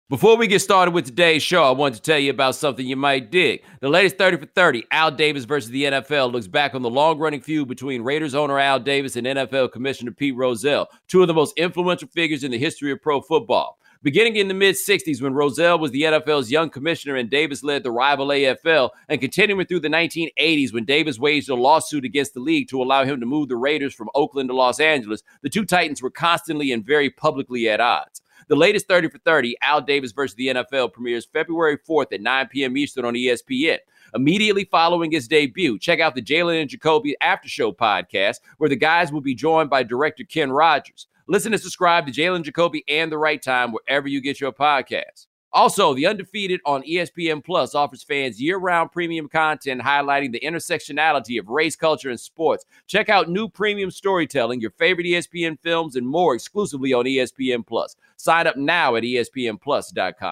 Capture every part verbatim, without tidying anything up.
Before we get started with today's show, I want to tell you about something you might dig. The latest thirty for thirty, Al Davis versus the N F L, looks back on the long-running feud between Raiders owner Al Davis and N F L Commissioner Pete Rozelle, two of the most influential figures in the history of pro football. Beginning in the mid-sixties when Rozelle was the N F L's young commissioner and Davis led the rival A F L, and continuing through the nineteen eighties when Davis waged a lawsuit against the league to allow him to move the Raiders from Oakland to Los Angeles, the two Titans were constantly and very publicly at odds. The latest thirty for thirty, Al Davis versus the N F L, premieres February fourth at nine p.m. Eastern on E S P N. Immediately following its debut, check out the Jalen and Jacoby After Show podcast, where the guys will be joined by director Ken Rogers. Listen and subscribe to Jalen Jacoby and The Right Time wherever you get your podcasts. Also, The Undefeated on E S P N Plus offers fans year-round premium content highlighting the intersectionality of race, culture, and sports. Check out new premium storytelling, your favorite E S P N films, and more exclusively on E S P N Plus. Sign up now at E S P N plus dot com.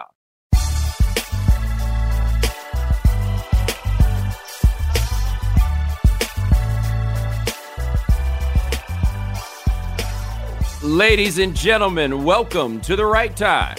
Ladies and gentlemen, welcome to The Right Time.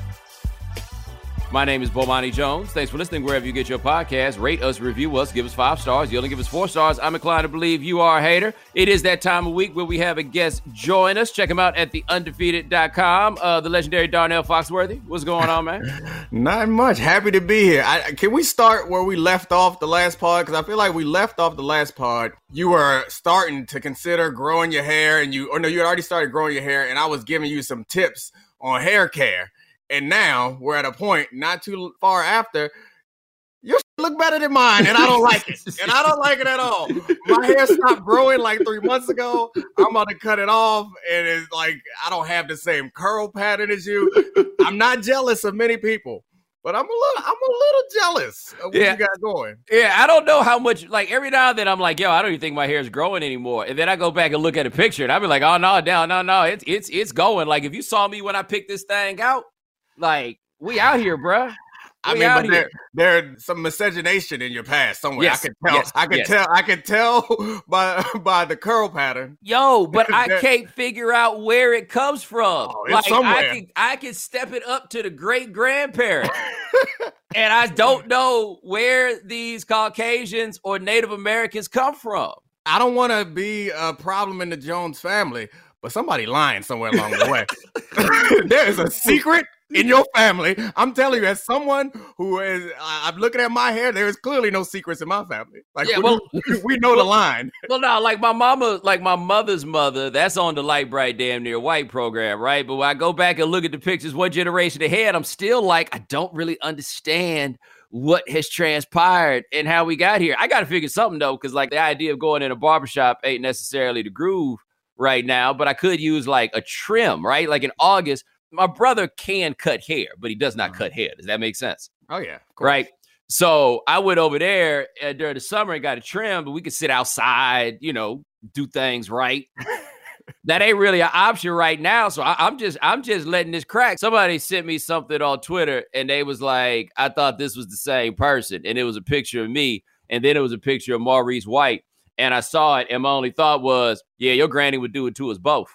My name is Bomani Jones. Thanks for listening wherever you get your podcast. Rate us, review us, give us five stars. You only give us four stars, I'm inclined to believe you are a hater. It is that time of week where we have a guest join us. Check him out at the undefeated dot com. Uh, the legendary Darnell Foxworthy. What's going on, man? Not much. Happy to be here. I, can we start where we left off the last pod? Because I feel like we left off the last pod. You were starting to consider growing your hair, and you, or no, you had already started growing your hair, and I was giving you some tips on hair care. And now we're at a point not too far after, your look better than mine, and I don't like it. And I don't like it at all. My hair stopped growing like three months ago. I'm about to cut it off, and it's like I don't have the same curl pattern as you. I'm not jealous of many people, but I'm a little, I'm a little jealous of what yeah. you got going. Yeah, I don't know how much. Like every now and then, I'm like, yo, I don't even think my hair is growing anymore. And then I go back and look at a picture, and I be like, oh no, no, no, no, it's it's it's going. Like if you saw me when I picked this thing out. Like, we out here, bruh. We I mean, but there, there's some miscegenation in your past somewhere. Yes, I can tell. yes, I can yes. tell. I can tell by by the curl pattern. Yo, but I can't figure out where it comes from. Oh, it's like somewhere. I can, I can step it up to the great grandparents, and I don't know where these Caucasians or Native Americans come from. I don't want to be a problem in the Jones family, but somebody lying somewhere along the way. There is a secret in your family. I'm telling you, as someone who is, I'm looking at my hair, there is clearly no secrets in my family. Like, yeah, we, well, we know the line. Well, no, like my mama, like my mother's mother, that's on the Light Bright Damn Near White program, right? But when I go back and look at the pictures one generation ahead, I'm still like, I don't really understand what has transpired and how we got here. I got to figure something, though, because like the idea of going in a barbershop ain't necessarily the groove right now, but I could use like a trim, right? Like in August, my brother can cut hair, but he does not cut hair. Does that make sense? Oh, yeah. Right. So I went over there uh, during the summer and got a trim, but we could sit outside, you know, do things right. That ain't really an option right now. So I, I'm just I'm just letting this crack. Somebody sent me something on Twitter and they was like, I thought this was the same person. And it was a picture of me. And then it was a picture of Maurice White. And I saw it, and my only thought was, yeah, your granny would do it to us both.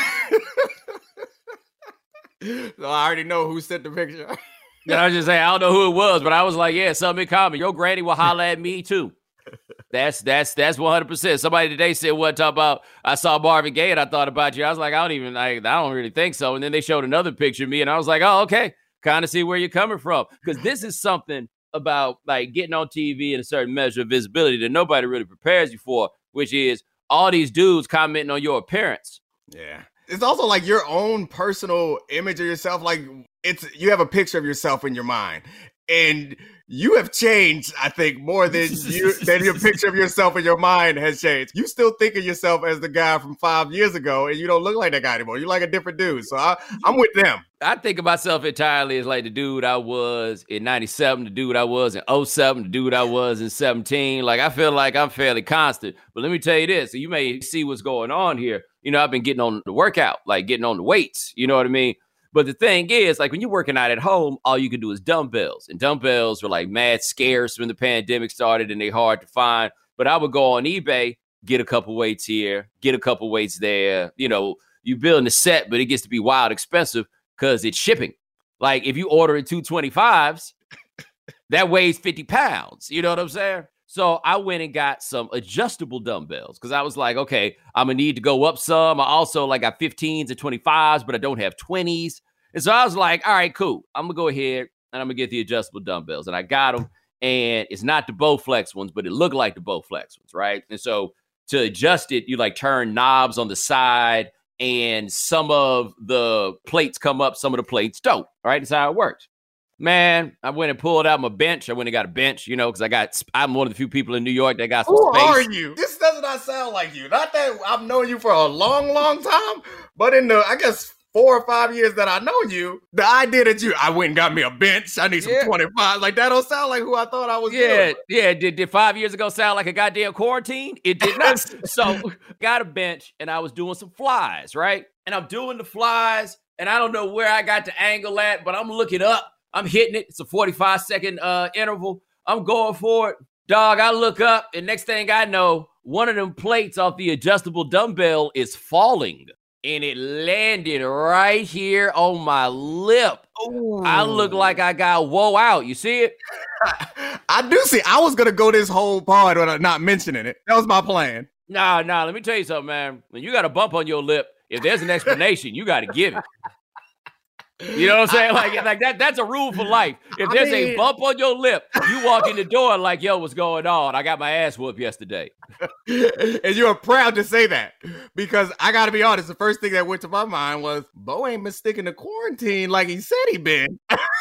So I already know who sent the picture. And I was just saying, I don't know who it was, but I was like, yeah, something in common. Your granny will holler at me, too. That's that's that's one hundred percent. Somebody today said, what, talk about, I saw Marvin Gaye, and I thought about you. I was like, I don't even, I, I don't really think so. And then they showed another picture of me, and I was like, oh, okay, kind of see where you're coming from. Because this is something about like getting on T V and a certain measure of visibility that nobody really prepares you for, which is all these dudes commenting on your appearance. Yeah. It's also like your own personal image of yourself. Like it's, you have a picture of yourself in your mind and you have changed, I think, more than you than your picture of yourself in your mind has changed. You still think of yourself as the guy from five years ago, and you don't look like that guy anymore. You're like a different dude. So I, I'm with them. I think of myself entirely as like the dude I was in ninety-seven, the dude I was in oh seven, the dude I was in seventeen. Like, I feel like I'm fairly constant. But let me tell you this. So you may see what's going on here. You know, I've been getting on the workout, like getting on the weights. You know what I mean? But the thing is, like when you're working out at home, all you can do is dumbbells. And dumbbells were like mad scarce when the pandemic started and they hard to find. But I would go on eBay, get a couple weights here, get a couple weights there. You know, you building a set, but it gets to be wild expensive because it's shipping. Like if you order in two twenty-fives, that weighs fifty pounds. You know what I'm saying? So I went and got some adjustable dumbbells because I was like, okay, I'm going to need to go up some. I also like got fifteens and twenty-fives, but I don't have twenties. And so I was like, all right, cool. I'm going to go ahead and I'm going to get the adjustable dumbbells. And I got them. And it's not the Bowflex ones, but it looked like the Bowflex ones, right? And so to adjust it, you like turn knobs on the side and some of the plates come up, some of the plates don't, right? That's how it works. Man, I went and pulled out my bench. I went and got a bench, you know, because I got, I'm one of the few people in New York that got some Who space. Who are you? This does not sound like you. Not that I've known you for a long, long time, but in the, I guess, four or five years that I know you, the idea that you, I went and got me a bench, I need some yeah. twenty-five, like that don't sound like who I thought I was. Yeah, doing. yeah. Did, did five years ago sound like a goddamn quarantine? It did not. So got a bench and I was doing some flies, right? And I'm doing the flies and I don't know where I got the angle at, but I'm looking up. I'm hitting it. It's a forty-five second uh, interval. I'm going for it. Dog, I look up, and next thing I know, one of them plates off the adjustable dumbbell is falling, and it landed right here on my lip. Ooh. I look like I got whoa out. You see it? I do see. I was going to go this whole pod without not mentioning it. That was my plan. Nah, nah, let me tell you something, man. When you got a bump on your lip, if there's an explanation, you got to give it. You know what I'm saying? Like, like that. That's a rule for life. If there's I mean, a bump on your lip, you walk in the door like, yo, what's going on? I got my ass whooped yesterday. And you're proud to say that because I got to be honest. The first thing that went to my mind was, Bo ain't been sticking to quarantine like he said he been.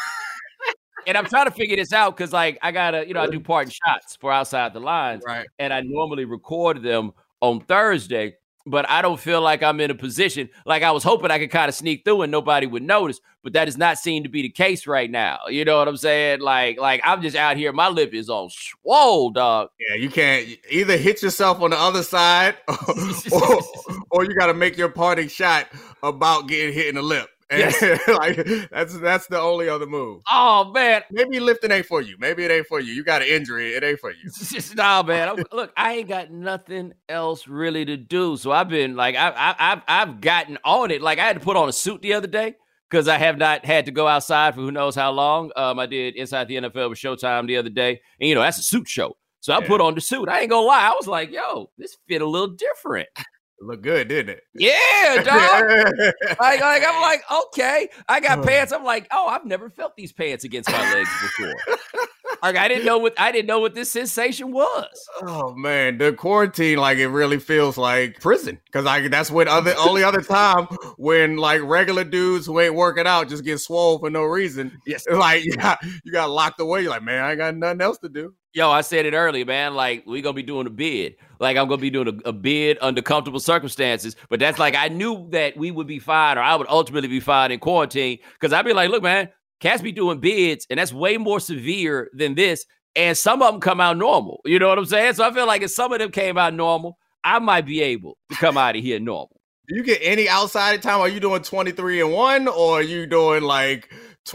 And I'm trying to figure this out because, like, I got to, you know, I do parting shots for Outside the Lines. Right. And I normally record them on Thursday. But I don't feel like I'm in a position, like I was hoping I could kind of sneak through and nobody would notice, but that does not seem to be the case right now. You know what I'm saying? Like, like I'm just out here. My lip is on swole, dog. Yeah, you can't either hit yourself on the other side or, or, or you got to make your parting shot about getting hit in the lip. And yes. like that's that's the only other move. Oh man, maybe lifting ain't for you. Maybe it ain't for you. You got an injury. It ain't for you. Nah, man. I'm, look, I ain't got nothing else really to do. So I've been like, I, I, I've I've gotten on it. Like I had to put on a suit the other day because I have not had to go outside for who knows how long. Um, I did Inside the N F L with Showtime the other day, and you know that's a suit show. So I yeah. put on the suit. I ain't gonna lie. I was like, yo, this fit a little different. Look good, didn't it? Yeah, dog. like, like, I'm like, okay. I got uh, pants. I'm like, oh, I've never felt these pants against my legs before. Like, I didn't know what I didn't know what this sensation was. Oh man, the quarantine, like it really feels like prison. Cause like that's when other only other time when like regular dudes who ain't working out just get swole for no reason. Yes, like you got you got locked away. You're like, man, I ain't got nothing else to do. Yo, I said it earlier, man. Like, we going to be doing a bid. Like, I'm going to be doing a, a bid under comfortable circumstances. But that's like, I knew that we would be fine or I would ultimately be fine in quarantine. Because I'd be like, look, man, cats be doing bids, and that's way more severe than this. And some of them come out normal. You know what I'm saying? So I feel like if some of them came out normal, I might be able to come out of here normal. Do you get any outside time? Are you doing twenty-three and one or are you doing like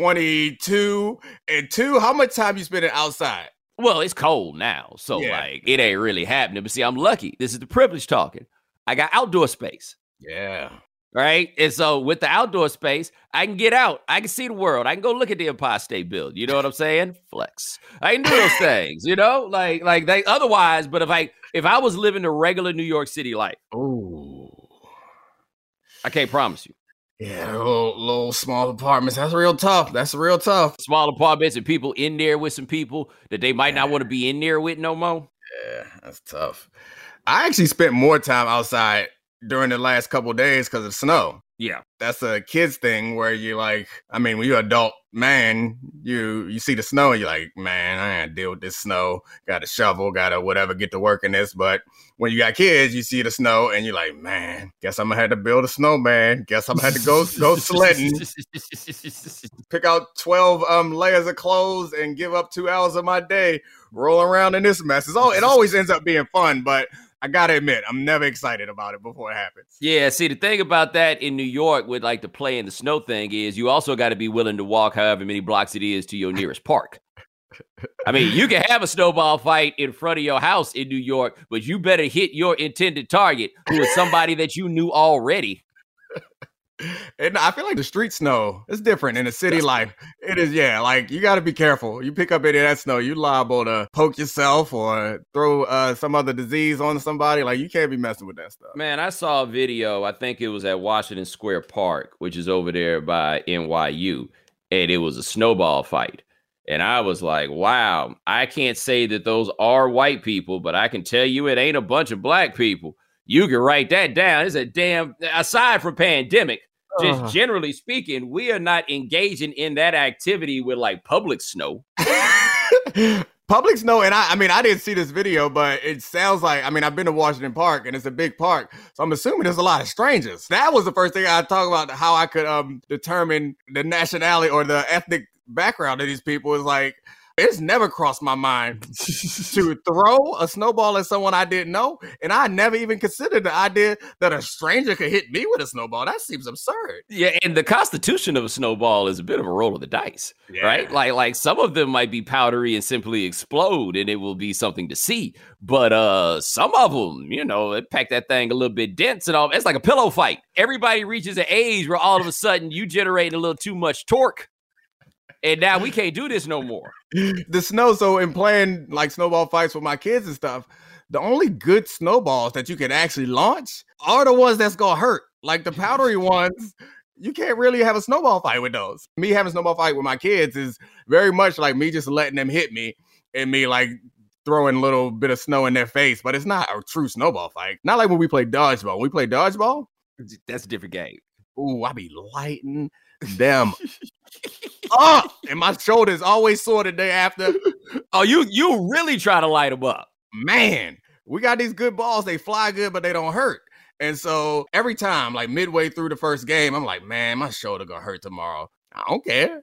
twenty-two and two? How much time you spending outside? Well, it's cold now, so yeah. like it ain't really happening. But see, I'm lucky. This is the privilege talking. I got outdoor space. Yeah. Right? And so with the outdoor space, I can get out. I can see the world. I can go look at the Empire State Building. You know what I'm saying? Flex. I can do those things, you know? Like, like they otherwise, but if I if I was living a regular New York City life, ooh, I can't promise you. Yeah, little, little small apartments. That's real tough. That's real tough. Small apartments and people in there with some people that they might yeah. not want to be in there with no more. Yeah, that's tough. I actually spent more time outside during the last couple of days because of snow. Yeah. That's a kid's thing where you like, I mean, when you're an adult man, you you see the snow and you're like, man, I ain't deal with this snow. Got to shovel, got to whatever, get to work in this. But when you got kids, you see the snow and you're like, man, guess I'm going to have to build a snowman. Guess I'm going to have to go go sledding. Pick out twelve um layers of clothes and give up two hours of my day rolling around in this mess. It's all, it always ends up being fun, but I got to admit, I'm never excited about it before it happens. Yeah, see, the thing about that in New York with like the play in the snow thing is you also got to be willing to walk however many blocks it is to your nearest park. I mean, you can have a snowball fight in front of your house in New York, but you better hit your intended target, who is somebody that you knew already. And I feel like the street snow is different in the city life. It is, yeah. Like you got to be careful. You pick up any of that snow, you liable to poke yourself or throw uh, some other disease on somebody. Like you can't be messing with that stuff. Man, I saw a video. I think it was at Washington Square Park, which is over there by N Y U, and it was a snowball fight. And I was like, wow, I can't say that those are white people, but I can tell you it ain't a bunch of black people. You can write that down. It's a damn, aside from pandemic, just uh. generally speaking, we are not engaging in that activity with like public snow. Public snow, and I, I mean, I didn't see this video, but it sounds like, I mean, I've been to Washington Park, and it's a big park, so I'm assuming there's a lot of strangers. That was the first thing I talk about, how I could um determine the nationality or the ethnic background of these people. Is like, it's never crossed my mind to throw a snowball at someone I didn't know. And I never even considered the idea that a stranger could hit me with a snowball. That seems absurd. Yeah, and the constitution of a snowball is a bit of a roll of the dice, yeah. right? Like, like some of them might be powdery and simply explode, and it will be something to see. But uh, some of them, you know, they pack that thing a little bit dense and all. It's like a pillow fight. Everybody reaches an age where all of a sudden you generate a little too much torque. And now we can't do this no more. The snow, so in playing like snowball fights with my kids and stuff, the only good snowballs that you can actually launch are the ones that's gonna hurt. Like the powdery ones, you can't really have a snowball fight with those. Me having a snowball fight with my kids is very much like me just letting them hit me and me like throwing a little bit of snow in their face, but it's not a true snowball fight. Not like when we play dodgeball. When we play dodgeball, that's a different game. Ooh, I be lighting them up, and my shoulders always sore the day after. Oh, you you really try to light them up. Man, we got these good balls. They fly good, but they don't hurt. And so every time, like midway through the first game, I'm like, man, my shoulder gonna hurt tomorrow. I don't care.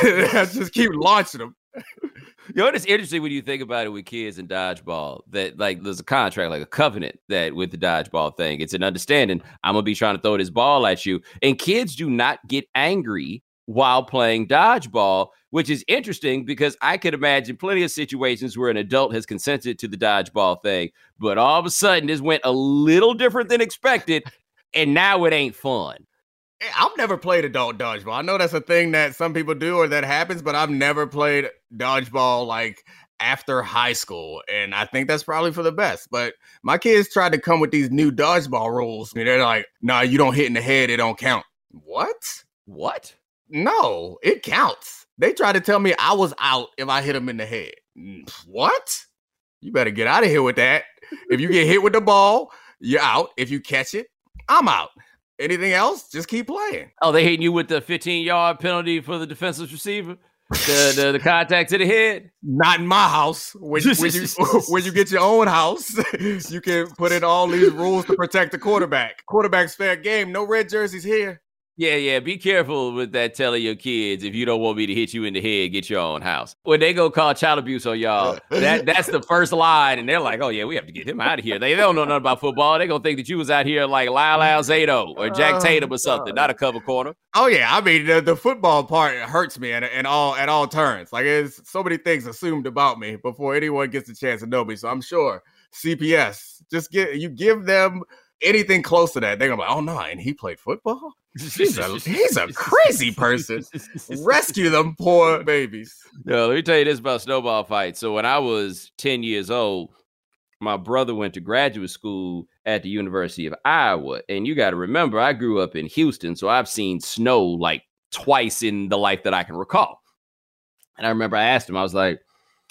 I just keep launching them. You know, it's interesting when you think about it with kids and dodgeball, that like there's a contract, like a covenant that with the dodgeball thing, it's an understanding. I'm going to be trying to throw this ball at you. And kids do not get angry while playing dodgeball, which is interesting because I could imagine plenty of situations where an adult has consented to the dodgeball thing, but all of a sudden this went a little different than expected. And now it ain't fun. I've never played adult dodgeball. I know that's a thing that some people do or that happens, but I've never played dodgeball like after high school. And I think that's probably for the best. But my kids tried to come with these new dodgeball rules. And they're like, no, nah, you don't hit in the head. It don't count. What? What? No, it counts. They tried to tell me I was out if I hit them in the head. What? You better get out of here with that. If you get hit with the ball, you're out. If you catch it, I'm out. Anything else? Just keep playing. Oh, they hitting you with the fifteen-yard penalty for the defensive receiver? The, the the contact to the head? Not in my house. When, when, you, when you get your own house, you can put in all these rules to protect the quarterback. Quarterback's fair game. No red jerseys here. Yeah, yeah. Be careful with that telling your kids, if you don't want me to hit you in the head, get your own house. When they go call child abuse on y'all, that that's the first line. And they're like, oh, yeah, we have to get him out of here. They, they don't know nothing about football. They're going to think that you was out here like Lyle Alzado or Jack Tatum or something, not a cover corner. Oh, yeah. I mean, the, the football part hurts me at, at, all, at all turns. Like, there's so many things assumed about me before anyone gets a chance to know me. So I'm sure C P S, just get you give them anything close to that, they're gonna be like, oh no, and he played football? He's a, he's a crazy person. Rescue them poor babies. No, let me tell you this about snowball fights. So when I was ten years old, my brother went to graduate school at the University of Iowa. And you got to remember, I grew up in Houston, so I've seen snow like twice in the life that I can recall. And I remember I asked him, I was like,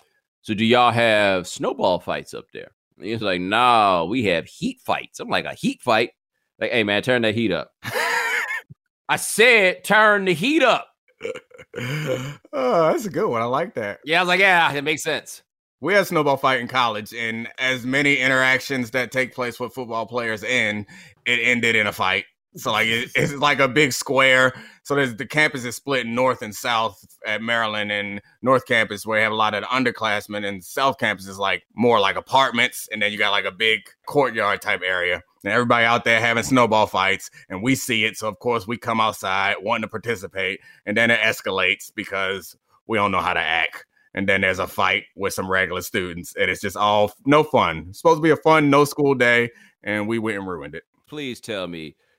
so do y'all have snowball fights up there? And he was like, no, we have heat fights. I'm like, a heat fight? Like, hey, man, turn that heat up. I said, turn the heat up. Oh, that's a good one. I like that. Yeah, I was like, yeah, it makes sense. We had snowball fight in college, and as many interactions that take place with football players in, it ended in a fight. So, like, it, it's like a big square. So, there's the campus is split north and south at Maryland, and North Campus where you have a lot of the underclassmen, and South Campus is like more like apartments, and then you got like a big courtyard type area. And everybody out there having snowball fights, and we see it. So, of course, we come outside wanting to participate, and then it escalates because we don't know how to act. And then there's a fight with some regular students, and it's just all no fun. It's supposed to be a fun, no school day, and we went and ruined it. Please tell me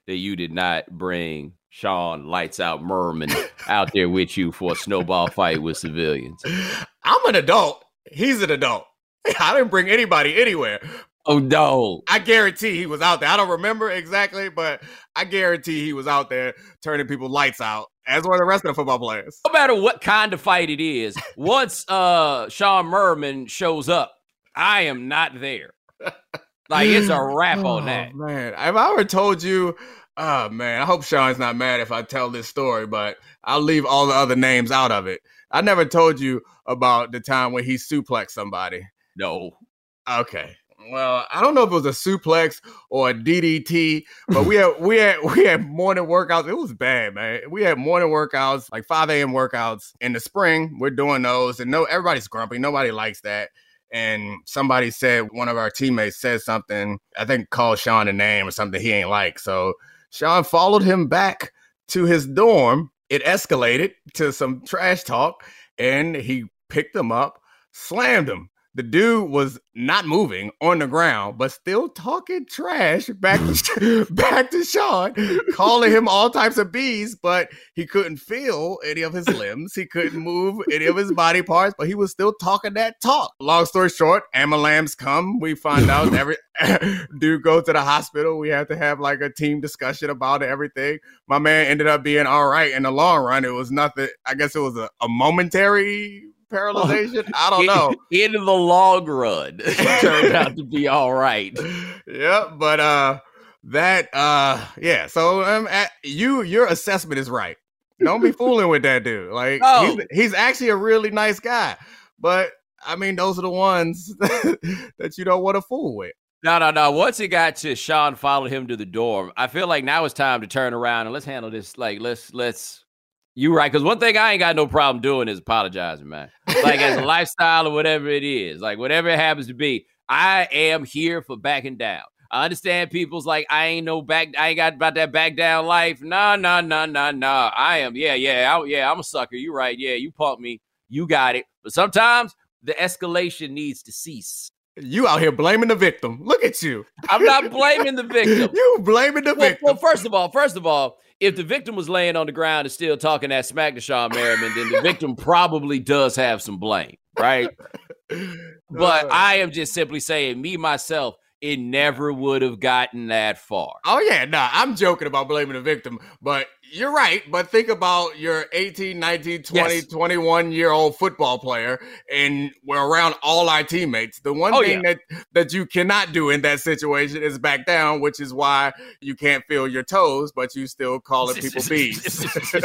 that you did not bring Sean Lights Out Merman out there with you for a snowball fight with civilians? I'm an adult. He's an adult. I didn't bring anybody anywhere. Oh, no. I guarantee he was out there. I don't remember exactly, but I guarantee he was out there turning people's lights out, as were the rest of the football players. No matter what kind of fight it is, once uh, Sean Merman shows up, I am not there. Like, it's a wrap oh, on that. Man, if I ever told you, oh, man, I hope Sean's not mad if I tell this story, but I'll leave all the other names out of it. I never told you about the time when he suplexed somebody. No. Okay. Well, I don't know if it was a suplex or a D D T, but we had we had we had morning workouts. It was bad, man. We had morning workouts, like five a.m. workouts in the spring. We're doing those, and no, everybody's grumpy. Nobody likes that. And somebody said, one of our teammates said something, I think called Sean a name or something he ain't like. So Sean followed him back to his dorm. It escalated to some trash talk, and he picked him up, slammed him. The dude was not moving on the ground, but still talking trash back to, back to Sean, calling him all types of B's, but he couldn't feel any of his limbs. He couldn't move any of his body parts, but he was still talking that talk. Long story short, ambulance come. We find out every dude go to the hospital. We had to have like a team discussion about everything. My man ended up being all right in the long run. It was nothing. I guess it was a, a momentary paralyzation. I don't know. In the long run, it turned out to be all right. Yeah, but uh, that uh, yeah. So um, at, you, your assessment is right. Don't be fooling with that dude. Like no. he's, he's actually a really nice guy, but I mean, those are the ones that you don't want to fool with. No, no, no. Once it got to Sean followed him to the dorm, I feel like now it's time to turn around and let's handle this. Like let's let's. You right, because one thing I ain't got no problem doing is apologizing, man. Like as a lifestyle or whatever it is, like whatever it happens to be, I am here for backing down. I understand people's like, I ain't no back, I ain't got about that back down life. Nah, nah, nah, nah, nah. I am, yeah, yeah, I, yeah, I'm a sucker. You right, yeah, you pumped me, you got it. But sometimes the escalation needs to cease. You out here blaming the victim. Look at you. I'm not blaming the victim. You blaming the well, victim. Well, first of all, first of all, if the victim was laying on the ground and still talking that smack to Sean Merriman, then the victim probably does have some blame, right? But uh, I am just simply saying, me, myself, it never would have gotten that far. Oh, yeah, nah, I'm joking about blaming the victim, but you're right. But think about your eighteen, nineteen, twenty, yes. twenty-one-year-old football player, and we're around all our teammates. The one oh, thing yeah. that, that you cannot do in that situation is back down, which is why you can't feel your toes, but you still calling people bees.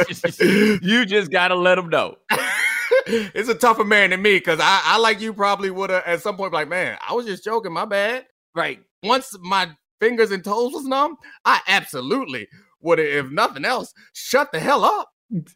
You just got to let them know. It's a tougher man than me, because I, I, like you, probably would have at some point be like, man, I was just joking, my bad. Right. Once my fingers and toes was numb, I absolutely would have, if nothing else, shut the hell up.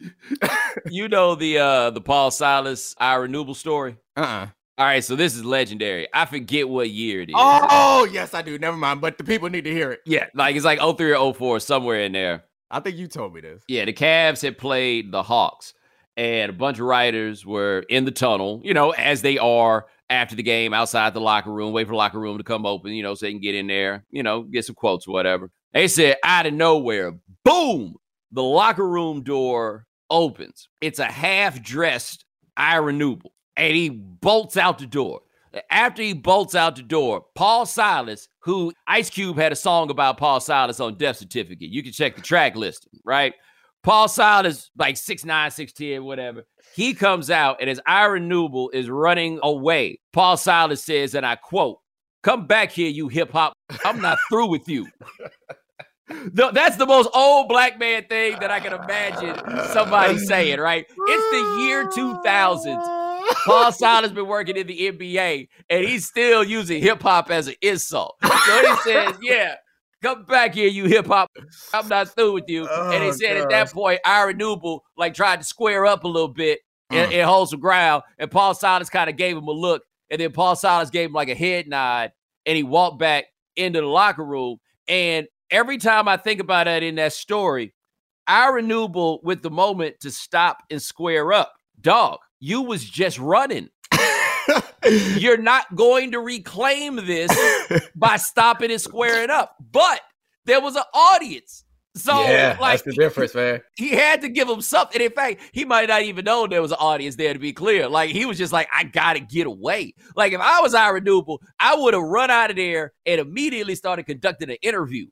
You know the uh, the Paul Silas, Ira Newble story? Uh-uh. All right, so this is legendary. I forget what year it is. Oh, yes, I do. Never mind, but the people need to hear it. Yeah, like it's like oh three or oh four, somewhere in there. I think you told me this. Yeah, the Cavs had played the Hawks, and a bunch of writers were in the tunnel, you know, as they are after the game, outside the locker room, wait for the locker room to come open, you know, so they can get in there, you know, get some quotes or whatever. They said, out of nowhere, boom, the locker room door opens. It's a half-dressed Ira Newble, and he bolts out the door. After he bolts out the door, Paul Silas, who Ice Cube had a song about Paul Silas on Death Certificate. You can check the track listing, right? Paul Silas, like six nine, six ten, whatever. He comes out, and as Ira Newble is running away, Paul Silas says, and I quote, "Come back here, you hip-hop. I'm not through with you." The, that's the most old black man thing that I can imagine somebody saying, right? It's the year two thousand. Paul Silas been working in the N B A, and he's still using hip-hop as an insult. So he says, yeah, come back here, you hip-hop. I'm not through with you. Oh, and he said gosh. At that point, Ira Newble like tried to square up a little bit and, mm. and hold some ground, and Paul Silas kind of gave him a look, and then Paul Silas gave him like a head nod, and he walked back into the locker room. And every time I think about that in that story, Ira Newble with the moment to stop and square up. Dog, you was just running. You're not going to reclaim this by stopping and squaring up. But there was an audience. So, yeah, like, that's the difference, man. He, he had to give him something. In fact, he might not even know there was an audience there, to be clear. Like, he was just like, I got to get away. Like, if I was Ira Newble, I would have run out of there and immediately started conducting an interview.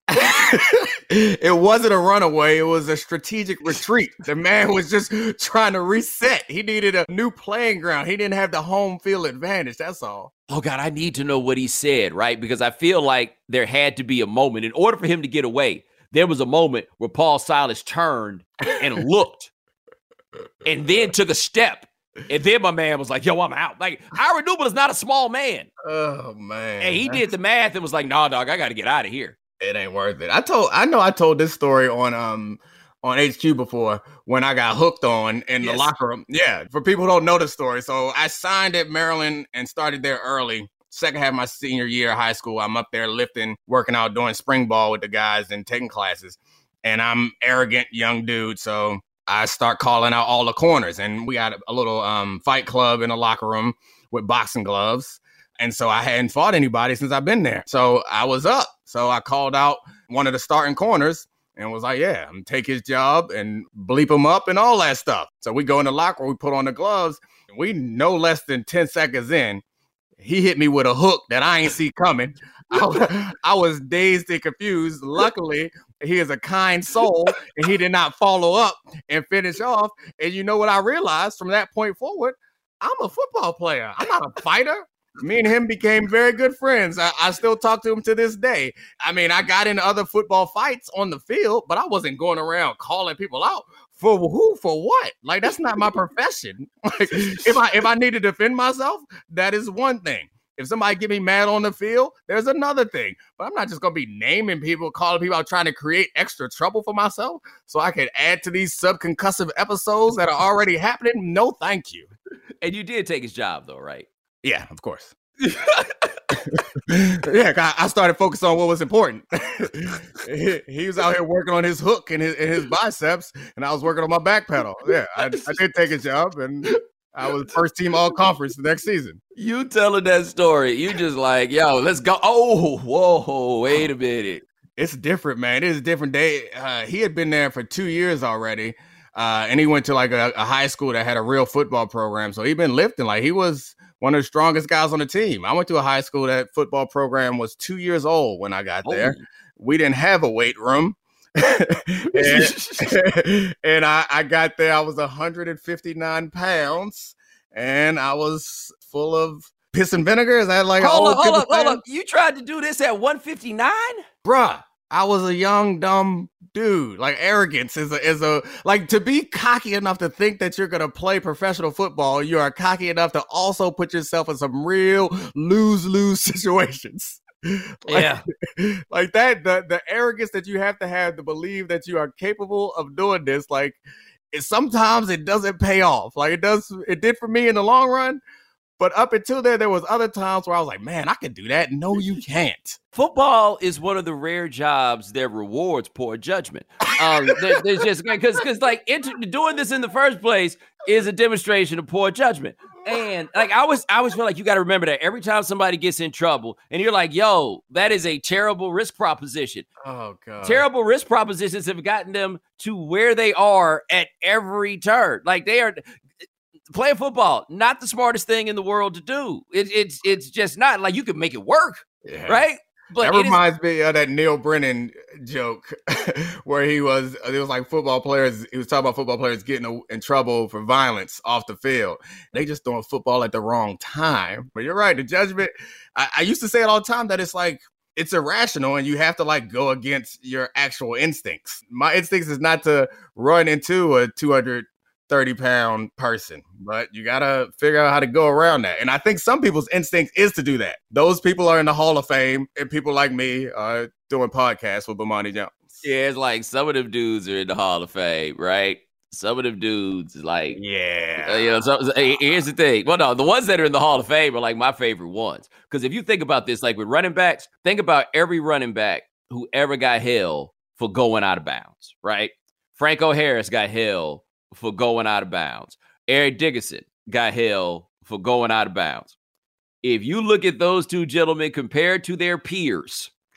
It wasn't a runaway. It was a strategic retreat. The man was just trying to reset. He needed a new playing ground. He didn't have the home field advantage. That's all. Oh, God, I need to know what he said, right? Because I feel like there had to be a moment. In order for him to get away, there was a moment where Paul Silas turned and looked and then took a step. And then my man was like, yo, I'm out. Like, Ira Newble is not a small man. Oh, man. And he did the math and was like, nah, dog, I got to get out of here. It ain't worth it. I told, I know I told this story on, um, on H Q before when I got hooked on in yes. the locker room. Yeah. For people who don't know the story. So I signed at Maryland and started there early. Second half of my senior year of high school, I'm up there lifting, working out, doing spring ball with the guys and taking classes. And I'm arrogant young dude. So I start calling out all the corners. And we got a little um, fight club in the locker room with boxing gloves. And so I hadn't fought anybody since I've been there. So I was up. So I called out one of the starting corners and was like, yeah, I'm going to take his job and bleep him up and all that stuff. So we go in the locker room, we put on the gloves. We no less than ten seconds in, he hit me with a hook that I ain't see coming. I, I was dazed and confused. Luckily, he is a kind soul, and he did not follow up and finish off. And you know what I realized from that point forward? I'm a football player. I'm not a fighter. Me and him became very good friends. I, I still talk to him to this day. I mean, I got into other football fights on the field, but I wasn't going around calling people out. For who? For what? Like, that's not my profession. Like, if I if I need to defend myself, that is one thing. If somebody get me mad on the field, there's another thing. But I'm not just going to be naming people, calling people out, trying to create extra trouble for myself so I can add to these subconcussive episodes that are already happening. No, thank you. And you did take his job, though, right? Yeah, of course. Yeah, I started focusing on what was important. he, he was out here working on his hook and his, and his biceps, and I was working on my back pedal. Yeah, I, I did take a job, and I was first team all conference the next season. You telling that story, you just like, yo, let's go. Oh, whoa, wait a minute. It's different, man. It is a different day. Uh, he had been there for two years already, uh, and he went to like a, a high school that had a real football program. So he'd been lifting. Like, he was one of the strongest guys on the team. I went to a high school that football program was two years old when I got there. Oh. We didn't have a weight room. and and I, I got there, I was one hundred fifty-nine pounds, and I was full of piss and vinegar. Is that like hold up, hold up, hold up? You tried to do this at one fifty-nine? Bruh, I was a young, dumb dude. Like, arrogance is a, is a, like, to be cocky enough to think that you're going to play professional football, you are cocky enough to also put yourself in some real lose-lose situations. Like, yeah. Like that, the, the arrogance that you have to have to believe that you are capable of doing this, like, it, sometimes it doesn't pay off. Like, it does, it did for me in the long run. But up until there, there was other times where I was like, man, I can do that. No, you can't. Football is one of the rare jobs that rewards poor judgment. Um, there, there's just because because like inter- doing this in the first place is a demonstration of poor judgment. And like I was, I always feel like you got to remember that every time somebody gets in trouble and you're like, yo, that is a terrible risk proposition. Oh, God. Terrible risk propositions have gotten them to where they are at every turn. Like they are... Playing football, not the smartest thing in the world to do. It, it's it's just not. Like, you can make it work, yeah. Right? But that reminds is- me of that Neil Brennan joke where he was, it was like football players, he was talking about football players getting in trouble for violence off the field. They just throwing football at the wrong time. But you're right, the judgment, I, I used to say it all the time that it's like, it's irrational and you have to like go against your actual instincts. My instincts is not to run into a two hundred thirty pound person, but you got to figure out how to go around that. And I think some people's instinct is to do that. Those people are in the Hall of Fame, and people like me are doing podcasts with Bomani Jones. Yeah, it's like some of them dudes are in the Hall of Fame, right? Some of them dudes, like, yeah. Uh, you know, so, so, here's the thing. Well, no, the ones that are in the Hall of Fame are like my favorite ones. Because if you think about this, like with running backs, think about every running back who ever got held for going out of bounds, right? Franco Harris got held for going out of bounds. Eric Dickerson got held for going out of bounds. If you look at those two gentlemen compared to their peers,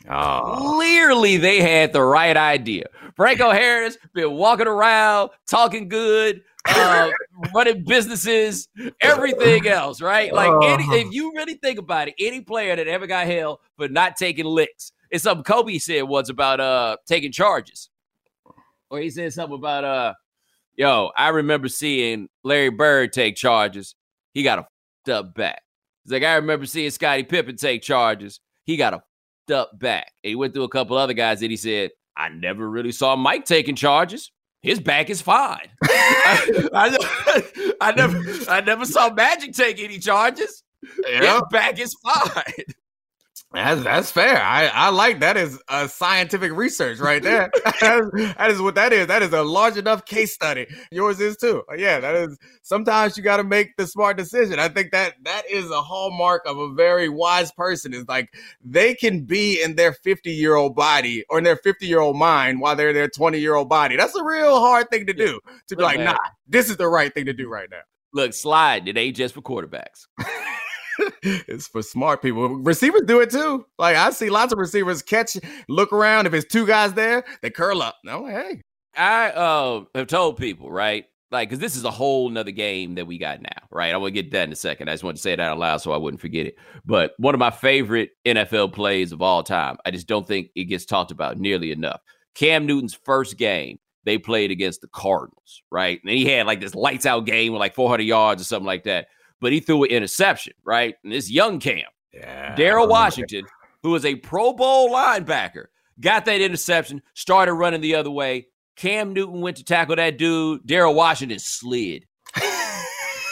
Oh. Clearly, they had the right idea. Franco Harris been walking around, talking good, uh, running businesses, everything else, right? Like, any, if you really think about it, any player that ever got held for not taking licks, it's something Kobe said once about uh, taking charges. Or he said something about, uh, yo, I remember seeing Larry Bird take charges. He got a f***ed up back. He's like, I remember seeing Scottie Pippen take charges. He got a f***ed up back. And he went through a couple other guys that he said, I never really saw Mike taking charges. His back is fine. I, I, I never I never saw Magic take any charges. Yeah. His back is fine. That's, that's fair. I, I like that as a scientific research right there. That is what that is. That is a large enough case study. Yours is too. Yeah, that is. Sometimes you got to make the smart decision. I think that that is a hallmark of a very wise person. Is like they can be in their fifty-year-old body or in their fifty-year-old mind while they're in their twenty-year-old body. That's a real hard thing to do. To be Look, like, man, nah, this is the right thing to do right now. Look, slide. It ain't just for quarterbacks. It's for smart people. Receivers do it too. Like I see lots of receivers catch, look around. If it's two guys there, they curl up. I'm like, hey. I uh, have told people, right? Like, because this is a whole nother game that we got now, right? I will get that in a second. I just want to say that out loud so I wouldn't forget it. But one of my favorite N F L plays of all time, I just don't think it gets talked about nearly enough. Cam Newton's first game, they played against the Cardinals, right? And he had like this lights out game with like four hundred yards or something like that. But he threw an interception, right? And this young Cam, yeah, Darryl Washington, who was a Pro Bowl linebacker, got that interception, started running the other way. Cam Newton went to tackle that dude. Darryl Washington slid. I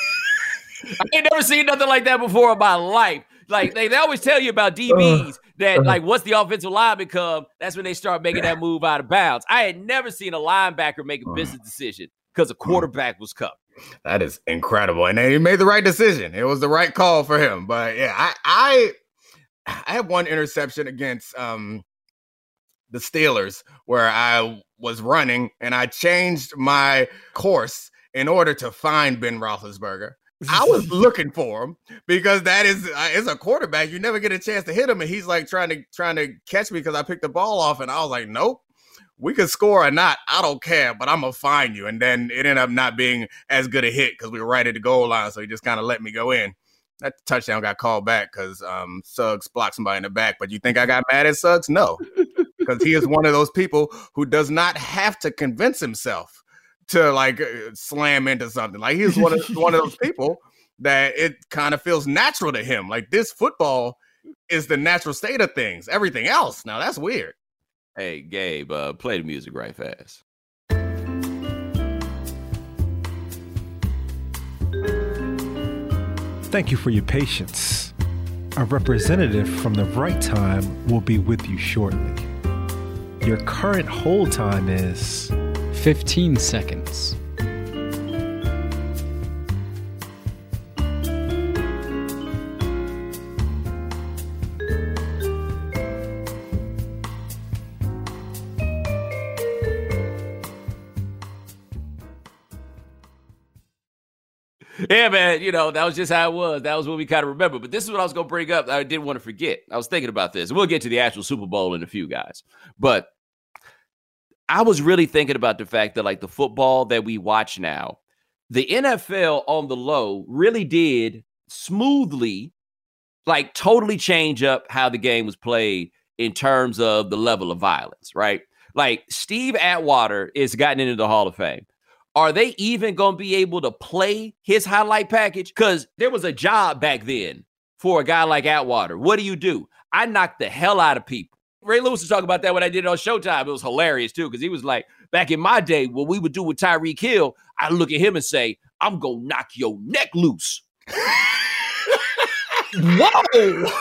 ain't never seen nothing like that before in my life. Like, they, they always tell you about D Bs that, like, once the offensive lineman come, that's when they start making that move out of bounds. I had never seen a linebacker make a business decision because a quarterback was coming. That is incredible. And he made the right decision. It was the right call for him. But yeah, I I, I had one interception against um, the Steelers where I was running and I changed my course in order to find Ben Roethlisberger. I was looking for him because that is uh, it's a quarterback. You never get a chance to hit him. And he's like trying to trying to catch me because I picked the ball off. And I was like, nope. We could score or not. I don't care, but I'm going to find you. And then it ended up not being as good a hit because we were right at the goal line. So he just kind of let me go in. That touchdown got called back because um, Suggs blocked somebody in the back. But you think I got mad at Suggs? No, because he is one of those people who does not have to convince himself to like slam into something. Like he's one of, one of those people that it kind of feels natural to him. Like this football is the natural state of things. Everything else, now that's weird. Hey, Gabe, uh, play the music right fast. Thank you for your patience. A representative from the right time will be with you shortly. Your current hold time is fifteen seconds. Yeah, man, you know, that was just how it was. That was what we kind of remember. But this is what I was going to bring up. I didn't want to forget. I was thinking about this. We'll get to the actual Super Bowl in a few, guys. But I was really thinking about the fact that, like, the football that we watch now, the N F L on the low really did smoothly, like, totally change up how the game was played in terms of the level of violence, right? Like, Steve Atwater is gotten into the Hall of Fame. Are they even going to be able to play his highlight package? Because there was a job back then for a guy like Atwater. What do you do? I knocked the hell out of people. Ray Lewis was talking about that when I did it on Showtime. It was hilarious, too, because he was like, back in my day, what we would do with Tyreek Hill, I look at him and say, I'm going to knock your neck loose. Whoa!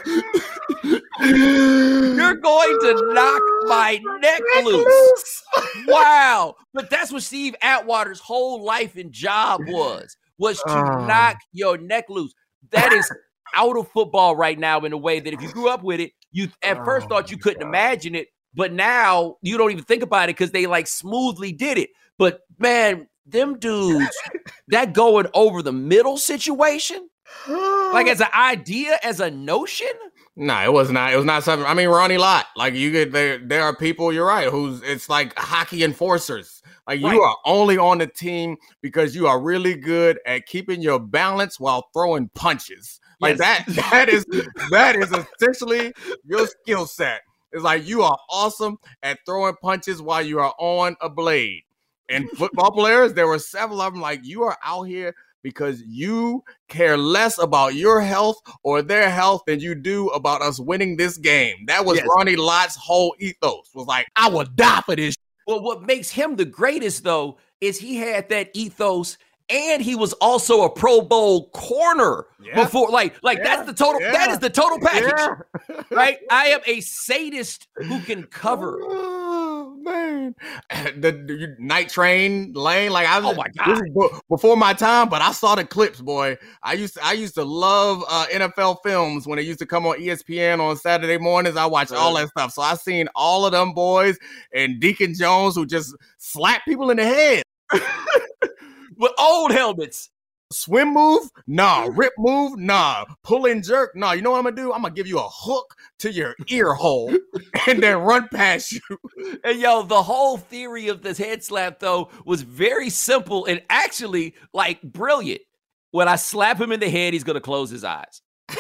You're going to knock my neck loose. Wow. But that's what Steve Atwater's whole life and job was, was to uh. knock your neck loose. That is out of football right now in a way that if you grew up with it, you at first thought you couldn't imagine it, but now you don't even think about it because they like smoothly did it. But man, them dudes, that going over the middle situation, like as an idea, as a notion, No, it was not. It was not something. I mean, Ronnie Lott. Like you get there. There are people. You're right. Who's it's like hockey enforcers. Like right. You are only on the team because you are really good at keeping your balance while throwing punches. Like yes. that. That is that is essentially your skill set. It's like you are awesome at throwing punches while you are on a blade. And football players, there were several of them. Like you are out here because you care less about your health or their health than you do about us winning this game. That was yes. Ronnie Lott's whole ethos. Was like, I will die for this. Well, what makes him the greatest, though, is he had that ethos, and he was also a Pro Bowl corner yeah. before. Like, like yeah. that's the total. Yeah. That is the total package, yeah. right? I am a sadist who can cover. Oh man, the, the Night Train Lane. Like I was, oh my god, before my time, but I saw the clips, boy. I used to, I used to love uh, N F L films when it used to come on E S P N on Saturday mornings. I watched all that stuff, so I seen all of them boys and Deacon Jones who just slap people in the head. With old helmets. Swim move? Nah. Rip move? Nah. Pull and jerk? Nah. You know what I'm going to do? I'm going to give you a hook to your ear hole and then run past you. And yo, the whole theory of this head slap, though, was very simple and actually, like, brilliant. When I slap him in the head, he's going to close his eyes.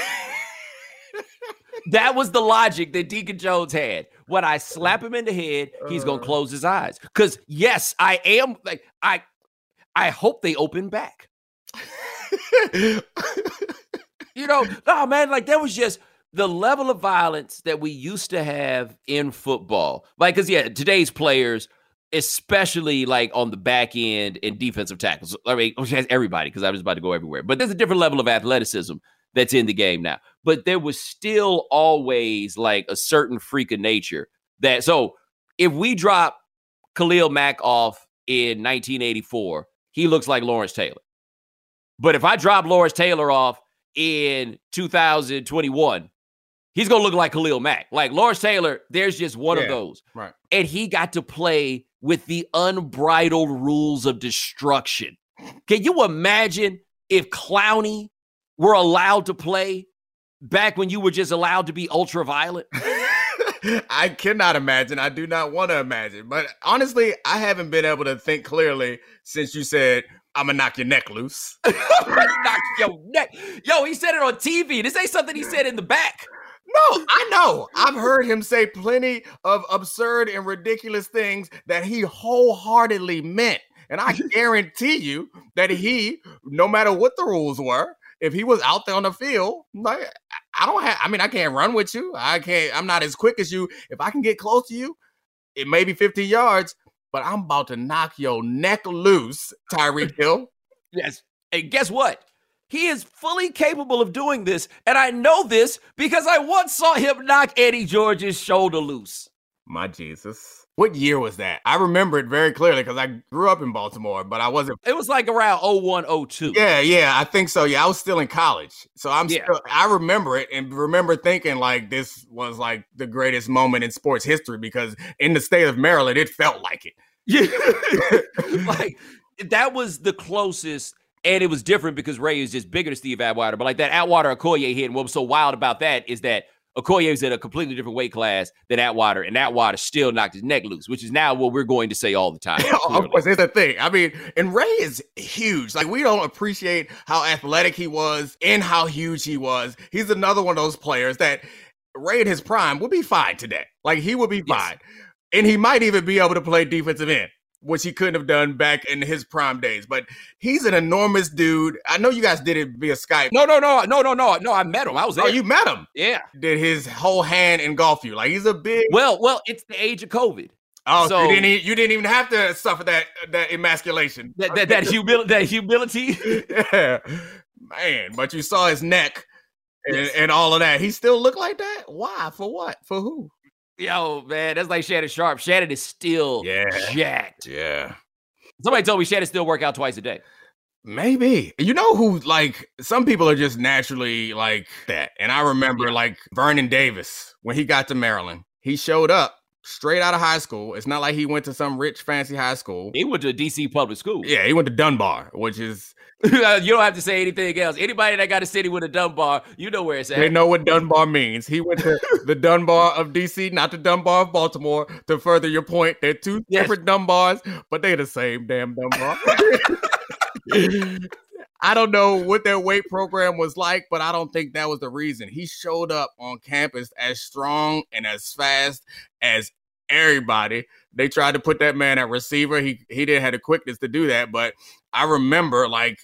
That was the logic that Deacon Jones had. When I slap him in the head, he's going to close his eyes. Because, yes, I am, like, I... I hope they open back. You know, no, man, like there was just the level of violence that we used to have in football. Like, because, yeah, today's players, especially like on the back end and defensive tackles, I mean, everybody, because I was about to go everywhere. But there's a different level of athleticism that's in the game now. But there was still always like a certain freak of nature that, so if we drop Khalil Mack off in nineteen eighty-four, he looks like Lawrence Taylor. But if I drop Lawrence Taylor off in two thousand twenty-one, he's going to look like Khalil Mack. Like Lawrence Taylor, there's just one yeah, of those. Right. And he got to play with the unbridled rules of destruction. Can you imagine if Clowney were allowed to play back when you were just allowed to be ultra violent? I cannot imagine. I do not want to imagine. But honestly, I haven't been able to think clearly since you said, I'm going to knock your neck loose. Knock your neck. Yo, he said it on T V. This ain't something he said in the back. No, I know. I've heard him say plenty of absurd and ridiculous things that he wholeheartedly meant. And I guarantee you that he, no matter what the rules were, if he was out there on the field, like I don't have, I mean, I can't run with you. I can't, I'm not as quick as you. If I can get close to you, it may be fifty yards, but I'm about to knock your neck loose, Tyreek Hill. Yes. And guess what? He is fully capable of doing this. And I know this because I once saw him knock Eddie George's shoulder loose. My Jesus. What year was that? I remember it very clearly because I grew up in Baltimore, but I wasn't. It was like around oh one, oh two. Yeah, yeah, I think so. Yeah, I was still in college. So I'm yeah. still, I remember it and remember thinking like this was like the greatest moment in sports history because in the state of Maryland, it felt like it. Yeah. Like that was the closest. And it was different because Ray is just bigger than Steve Atwater. But like that Atwater Okoye hit, and what was so wild about that is that Okoye was in a completely different weight class than Atwater, and Atwater still knocked his neck loose, which is now what we're going to say all the time. Of course, it's the thing. I mean, and Ray is huge. Like, we don't appreciate how athletic he was and how huge he was. He's another one of those players that Ray in his prime would be fine today. Like, he would be yes. fine. And he might even be able to play defensive end, which he couldn't have done back in his prime days. But he's an enormous dude. I know you guys did it via Skype. No, no, no, no, no, no, no. I met him. I was there. Oh, you met him? Yeah. Did his whole hand engulf you? Like, he's a big... Well, well, it's the age of COVID. Oh, so, so you, didn't, you didn't even have to suffer that that emasculation. That that, that, humil- that humility. Yeah. Man, but you saw his neck and, yes. and all of that. He still looked like that? Why? For what? For who? Yo, man, that's like Shannon Sharp. Shannon is still yeah. jacked. Yeah. Somebody told me Shannon still work out twice a day. Maybe. You know who, like, some people are just naturally like that. And I remember, yeah. like, Vernon Davis, when he got to Maryland, he showed up straight out of high school. It's not like he went to some rich, fancy high school. He went to a D C public school. Yeah, he went to Dunbar, which is... You don't have to say anything else. Anybody that got a city with a Dunbar, you know where it's at. They know what Dunbar means. He went to the Dunbar of D C, not the Dunbar of Baltimore. To further your point, they're two Yes. separate Dunbars, but they're the same damn Dunbar. I don't know what their weight program was like, but I don't think that was the reason. He showed up on campus as strong and as fast as everybody. They tried to put that man at receiver. He he didn't have the quickness to do that, but I remember like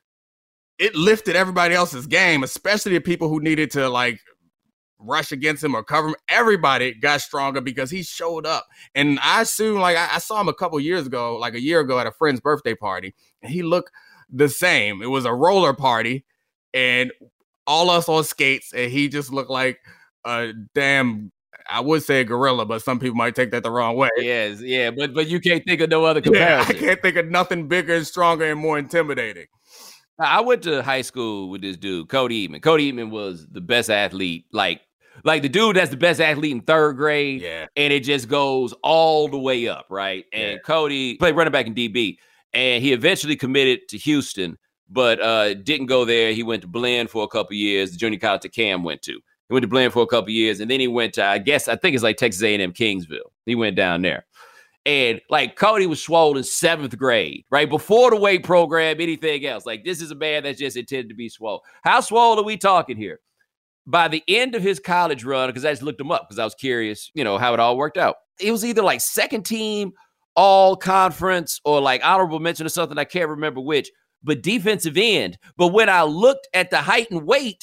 it lifted everybody else's game, especially the people who needed to like rush against him or cover him. Everybody got stronger because he showed up. And I assume like I, I saw him a couple years ago, like a year ago at a friend's birthday party, and he looked the same. It was a roller party and all us on skates, and he just looked like a damn, I would say a gorilla, but some people might take that the wrong way. Yes, yeah, but but you can't think of no other Yeah, I comparison. can't think of nothing bigger and stronger and more intimidating. I went to high school with this dude, Cody Eatman. Cody Eatman was the best athlete, like like the dude that's the best athlete in third grade, Yeah. and it just goes all the way up, right? And Yeah. Cody played running back in D B, and he eventually committed to Houston, but uh, didn't go there. He went to Blinn for a couple years, the junior college that Cam went to. He went to Blinn for a couple years, and then he went to, I guess, I think it's like Texas A and M Kingsville. He went down there. And like Cody was swole in seventh grade, right? Before the weight program, anything else. Like this is a man that's just intended to be swole. How swole are we talking here? By the end of his college run, because I just looked him up because I was curious, you know, how it all worked out. It was either like second team all conference or like honorable mention or something. I can't remember which, but defensive end. But when I looked at the height and weight,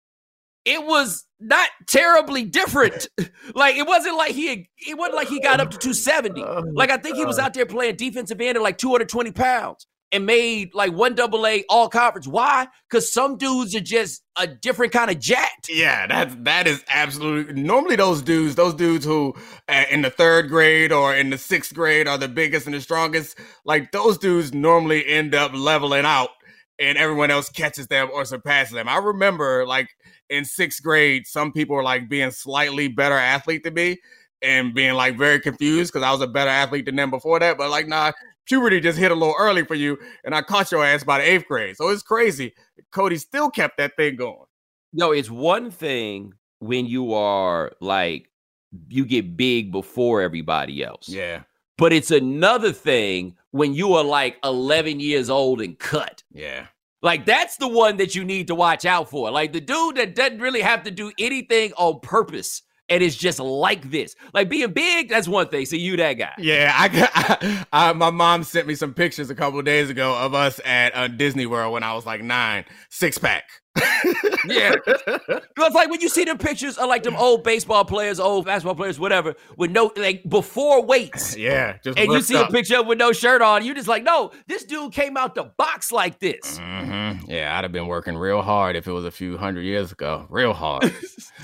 it was not terribly different. Like it wasn't like he it wasn't like he got up to two seventy. Like I think he was out there playing defensive end at like two hundred twenty pounds and made like one double A all conference. Why? Because some dudes are just a different kind of jacked. Yeah, that's that is absolutely normally those dudes, those dudes who uh, in the third grade or in the sixth grade are the biggest and the strongest. Like those dudes normally end up leveling out, and everyone else catches them or surpasses them. I remember like in sixth grade, some people were like being slightly better athlete than me and being like very confused because I was a better athlete than them before that. But like, nah, puberty just hit a little early for you, and I caught your ass by the eighth grade. So it's crazy. Cody still kept that thing going. No, it's one thing when you are like, you get big before everybody else. Yeah, But it's another thing when you are like eleven years old and cut. yeah. Like, that's the one that you need to watch out for. Like, the dude that doesn't really have to do anything on purpose and is just like this. Like, being big, that's one thing. So you that guy. Yeah, I, got, I, I my mom sent me some pictures a couple of days ago of us at uh, Disney World when I was like nine, six pack. Yeah. It's like when you see them pictures of like them old baseball players, old basketball players, whatever, with no, like before weights. Yeah, just And you lift see up. a picture of with no shirt on, you just like, no, this dude came out the box like this. Mm-hmm. Yeah, I'd have been working real hard if it was a few hundred years ago. Real hard.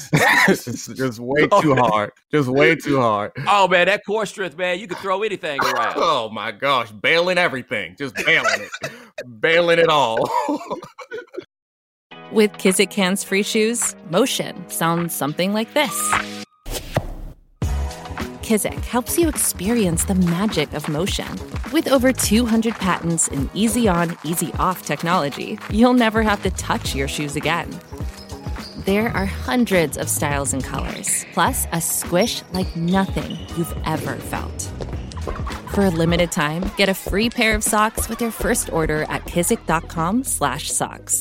just, just way too hard. Just way too hard. Oh, man, that core strength, man, you could throw anything around. Oh my gosh, bailing everything. Just bailing it. Bailing it all. With Kizik hands-free shoes, motion sounds something like this. Kizik helps you experience the magic of motion. With over two hundred patents and easy-on, easy-off technology, you'll never have to touch your shoes again. There are hundreds of styles and colors, plus a squish like nothing you've ever felt. For a limited time, get a free pair of socks with your first order at kizik.com slash socks.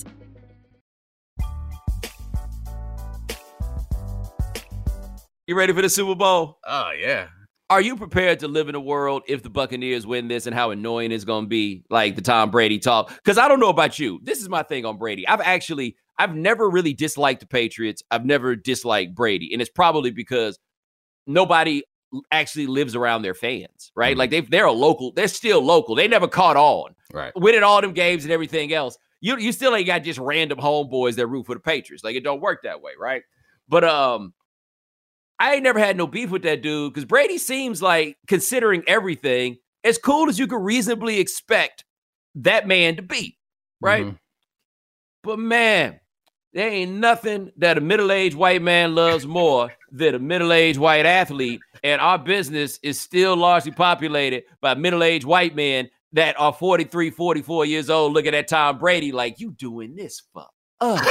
You ready for the Super Bowl? Oh, yeah. Are you prepared to live in a world if the Buccaneers win this and how annoying it's going to be, like the Tom Brady talk? Because I don't know about you. This is my thing on Brady. I've actually, I've never really disliked the Patriots. I've never disliked Brady. And it's probably because nobody actually lives around their fans, right? Mm-hmm. Like they, they're a local, they're still local. They never caught on. Right. Winning all them games and everything else. You, you still ain't got just random homeboys that root for the Patriots. Like it don't work that way, right? But, um, I ain't never had no beef with that dude because Brady seems like, considering everything, as cool as you could reasonably expect that man to be, right? Mm-hmm. But man, There ain't nothing that a middle-aged white man loves more than a middle-aged white athlete, and our business is still largely populated by middle-aged white men that are forty-three, forty-four years old looking at Tom Brady like, you doing this for us.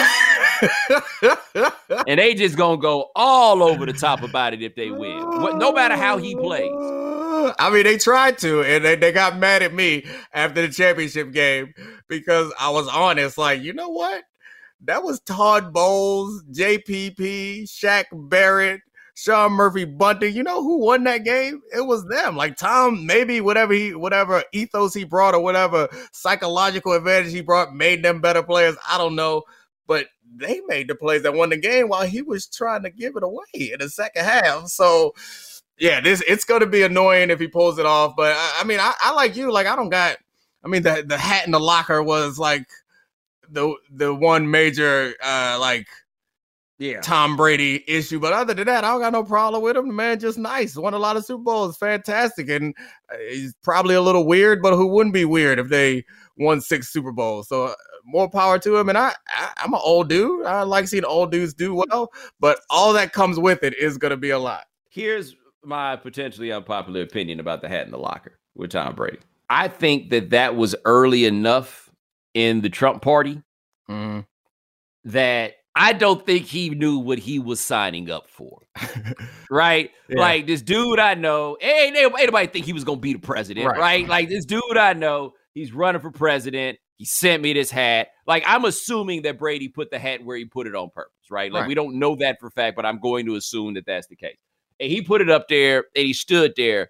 And they just gonna go all over the top about it if they win, no matter how he plays. I mean, they tried to, and they, they got mad at me after the championship game because I was honest. Like, you know what? That was Todd Bowles, J P P, Shaq Barrett, Sean Murphy Bunting. You know who won that game? It was them. Like Tom, maybe whatever he, whatever ethos he brought or whatever psychological advantage he brought made them better players. I don't know, but they made the plays that won the game while he was trying to give it away in the second half. So, yeah, this it's going to be annoying if he pulls it off. But I, I mean, I, I like you. Like I don't got. I mean, the the hat in the locker was like the the one major uh, like. Yeah, Tom Brady issue, but other than that, I don't got no problem with him. The man just nice, won a lot of Super Bowls, fantastic, and he's probably a little weird, but who wouldn't be weird if they won six Super Bowls? So uh, more power to him. And I, I, I'm an old dude. I like seeing old dudes do well, but all that comes with it is going to be a lot. Here's my potentially unpopular opinion about the hat in the locker with Tom Brady. I think that that was early enough in the Trump party mm-hmm. that I don't think he knew what he was signing up for, right? Yeah. Like this dude I know, ain't anybody think he was going to be the president, right. right? Like this dude I know, he's running for president. He sent me this hat. Like I'm assuming that Brady put the hat where he put it on purpose, right? Like right. we don't know that for a fact, but I'm going to assume that that's the case. And he put it up there and he stood there.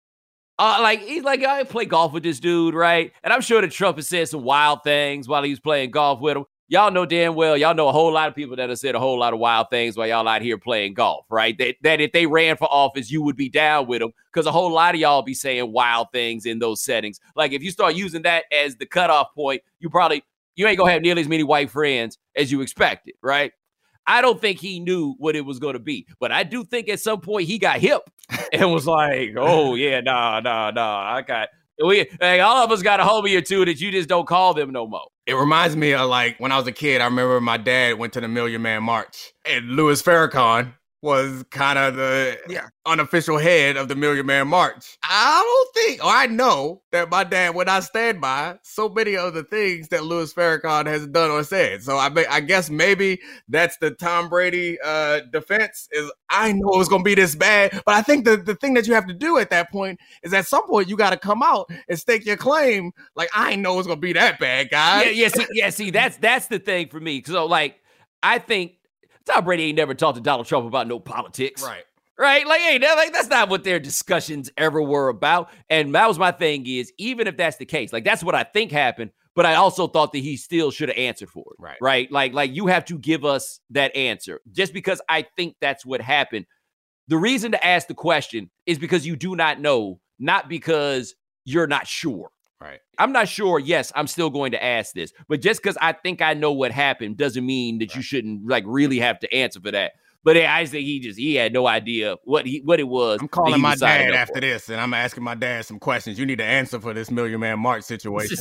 Uh, like he's like, I play golf with this dude, right? And I'm sure that Trump has said some wild things while he was playing golf with him. Y'all know damn well, y'all know a whole lot of people that have said a whole lot of wild things while y'all out here playing golf, right? That, that if they ran for office, you would be down with them because a whole lot of y'all be saying wild things in those settings. Like if you start using that as the cutoff point, you probably, you ain't gonna have nearly as many white friends as you expected, right? I don't think he knew what it was going to be, but I do think at some point he got hip and was like, oh yeah, nah, nah, nah, I got, we, hey, all of us got a homie or two that you just don't call them no more. It reminds me of like when I was a kid, I remember my dad went to the Million Man March and Louis Farrakhan was kind of the yeah. unofficial head of the Million Man March. I don't think, or I know that my dad would not stand by so many of the things that Louis Farrakhan has done or said. So I, I guess maybe that's the Tom Brady uh, defense is I know it was going to be this bad, but I think the, the thing that you have to do at that point is at some point you got to come out and stake your claim. Like, I know it's going to be that bad, guys. Yeah, yeah, see, yeah, see, that's, that's the thing for me. So like, I think Tom Brady ain't never talked to Donald Trump about no politics. Right. Right? Like, hey, like, that's not what their discussions ever were about. And that was my thing is, even if that's the case, like, that's what I think happened, but I also thought that he still should have answered for it. Right. Right? Like, like you have to give us that answer. Just because I think that's what happened. The reason to ask the question is because you do not know, not because you're not sure. Right. I'm not sure. Yes, I'm still going to ask this, but just because I think I know what happened doesn't mean that right. you shouldn't like really have to answer for that. But I think he just he had no idea what he what it was. I'm calling my dad after this, and I'm asking my dad some questions. You need to answer for this Million Man March situation.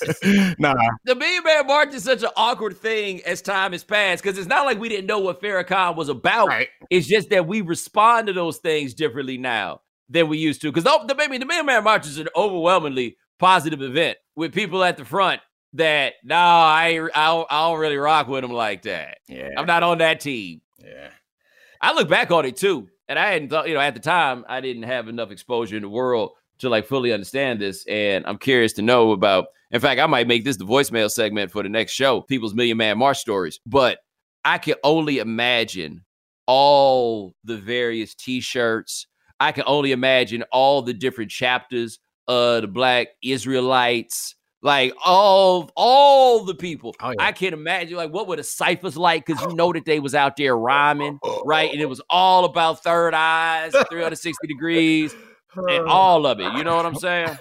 Nah, the Million Man March is such an awkward thing as time has passed because it's not like we didn't know what Farrakhan was about. Right. It's just that we respond to those things differently now than we used to. Because the baby, the Million Man March is an overwhelmingly positive event with people at the front that no, I I don't, I don't really rock with them like that. Yeah, I'm not on that team. Yeah, I look back on it too, and I hadn't thought, you know, at the time I didn't have enough exposure in the world to like fully understand this, and I'm curious to know about. In fact, I might make this the voicemail segment for the next show, people's Million Man March stories. But I can only imagine all the various T-shirts. I can only imagine all the different chapters. Uh, the Black Israelites, like all, all the people. Oh, yeah. I can't imagine, like, what were the ciphers like? Because you know that they was out there rhyming, right? And it was all about third eyes, three hundred sixty degrees, and all of it. You know what I'm saying?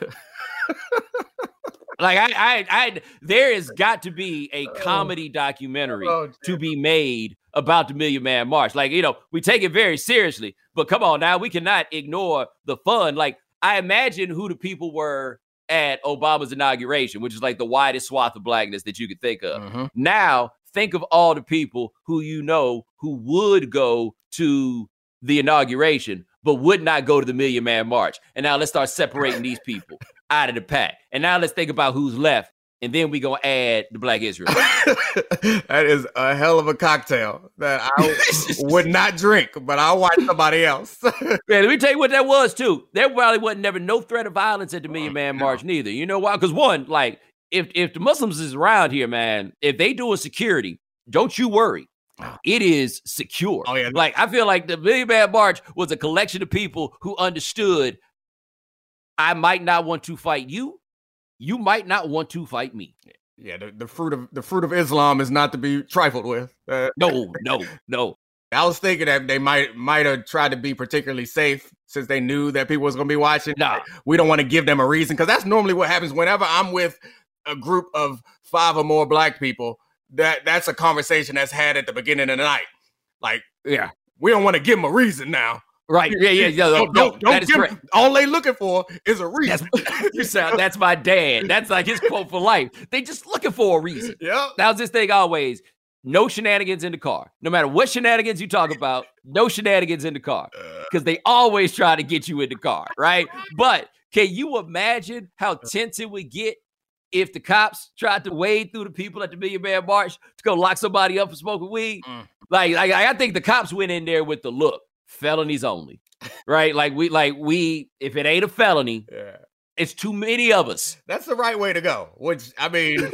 Like, I, I, I, there has got to be a comedy documentary oh, to be made about the Million Man March. Like, you know, we take it very seriously, but come on now, we cannot ignore the fun. Like, I imagine who the people were at Obama's inauguration, which is like the widest swath of blackness that you could think of. Mm-hmm. Now, think of all the people who you know who would go to the inauguration, but would not go to the Million Man March. And now let's start separating these people out of the pack. And now let's think about who's left. And then we going to add the Black Israel. That is a hell of a cocktail that I would not drink, but I'll watch somebody else. Man, let me tell you what that was, too. There probably wasn't never no threat of violence at the Million Man March, neither. You know why? Because, one, like, if, if the Muslims is around here, man, if they doing security, don't you worry. It is secure. Oh, yeah. Like, I feel like the Million Man March was a collection of people who understood I might not want to fight you. You might not want to fight me. Yeah, the, the fruit of the fruit of Islam is not to be trifled with. Uh, no, no, no. I was thinking that they might might have tried to be particularly safe since they knew that people was going to be watching. Nah. We don't want to give them a reason, because that's normally what happens whenever I'm with a group of five or more black people. That that's a conversation that's had at the beginning of the night. Like, yeah, we don't want to give them a reason now. Right. Yeah, yeah, yeah. Don't, no, don't, don't that is give correct. them, all they looking for is a reason. That's, you sound, that's my dad. That's like his quote for life. They just looking for a reason. Yep. That was this thing always. No shenanigans in the car. No matter what shenanigans you talk about, no shenanigans in the car. Because they always try to get you in the car, right? But can you imagine how tense it would get if the cops tried to wade through the people at the Million Man March to go lock somebody up for smoking weed? Mm. Like, like, I think the cops went in there with the look, felonies only, right? Like we, like we, if it ain't a felony, yeah. It's too many of us. That's the right way to go. Which, I mean,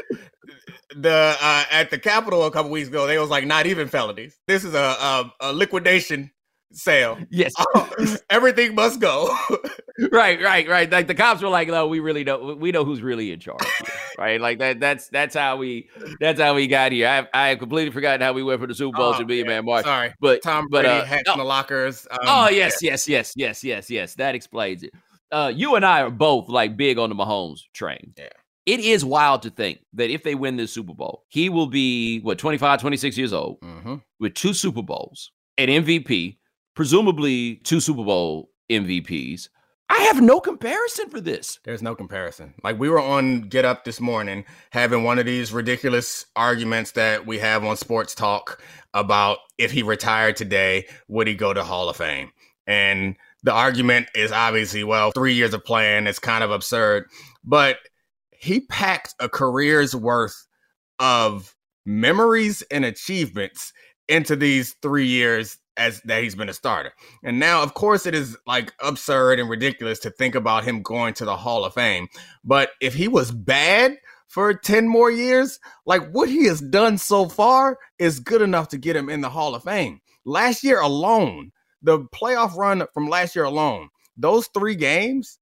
the uh, at the Capitol a couple weeks ago, they was like, not even felonies. This is a, a, a liquidation sale. Yes. Uh, everything must go. Right, right, right. Like the cops were like, no, we really know, we know who's really in charge here, right? Like that, that's, that's how we, that's how we got here. I, I have completely forgotten how we went for the Super Bowl oh, to Million yeah. Man March. Sorry. But Tom but, Brady uh, hats oh, in the lockers. Um, oh, yes, yeah. yes, yes, yes, yes, yes. That explains it. Uh, you and I are both like big on the Mahomes train. Yeah. It is wild to think that if they win this Super Bowl, he will be, what, twenty-five, twenty-six years old mm-hmm. with two Super Bowls, an M V P, presumably two Super Bowl M V Ps. I have no comparison for this. There's no comparison. Like we were on Get Up this morning having one of these ridiculous arguments that we have on Sports Talk about if he retired today, would he go to Hall of Fame? And the argument is obviously, well, three years of playing, it's kind of absurd. But he packed a career's worth of memories and achievements into these three years as that he's been a starter. And now, of course, it is like absurd and ridiculous to think about him going to the Hall of Fame. But if he was bad for ten more years, like what he has done so far is good enough to get him in the Hall of Fame. Last year alone, the playoff run from last year alone, those three games,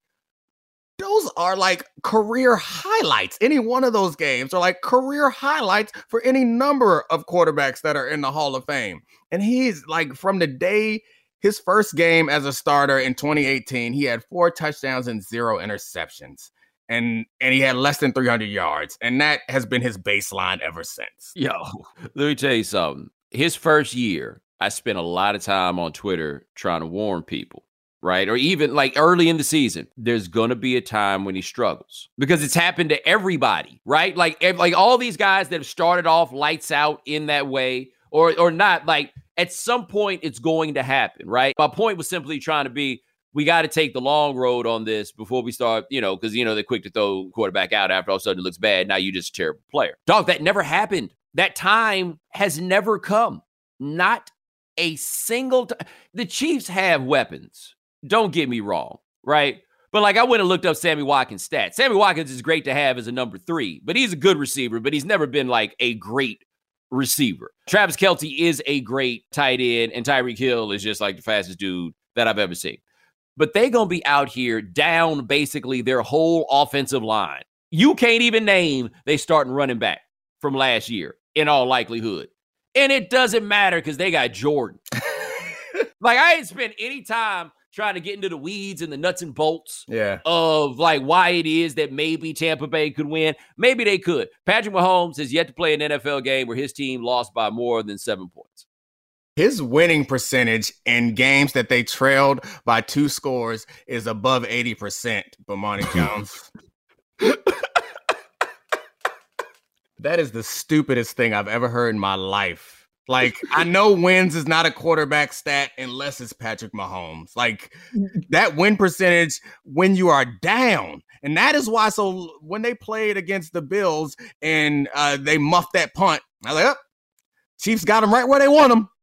those are like career highlights. Any one of those games are like career highlights for any number of quarterbacks that are in the Hall of Fame. And he's like, from the day his first game as a starter in twenty eighteen, he had four touchdowns and zero interceptions. And and he had less than three hundred yards. And that has been his baseline ever since. Yo, let me tell you something. His first year, I spent a lot of time on Twitter trying to warn people, right? Or even like early in the season, there's going to be a time when he struggles because it's happened to everybody, right? Like, like all these guys that have started off lights out in that way or, or not, like at some point it's going to happen, right? My point was simply trying to be, we got to take the long road on this before we start, you know, because, you know, they're quick to throw quarterback out after all of a sudden it looks bad. Now you're just a terrible player. Dog, that never happened. That time has never come. Not a single time. The Chiefs have weapons. Don't get me wrong, right? But like I went and looked up Sammy Watkins' stats. Sammy Watkins is great to have as a number three, but he's a good receiver, but he's never been like a great receiver. Travis Kelce is a great tight end, and Tyreek Hill is just like the fastest dude that I've ever seen. But they going to be out here down basically their whole offensive line. You can't even name they starting running back from last year in all likelihood. And it doesn't matter because they got Jordan. Like, I ain't spent any time trying to get into the weeds and the nuts and bolts yeah. of, like, why it is that maybe Tampa Bay could win. Maybe they could. Patrick Mahomes has yet to play an N F L game where his team lost by more than seven points. His winning percentage in games that they trailed by two scores is above eighty percent, Bomani Jones. That is the stupidest thing I've ever heard in my life. Like, I know wins is not a quarterback stat unless it's Patrick Mahomes. Like, that win percentage when you are down. And that is why, so when they played against the Bills and uh, they muffed that punt, I was like, oh, Chiefs got them right where they want them.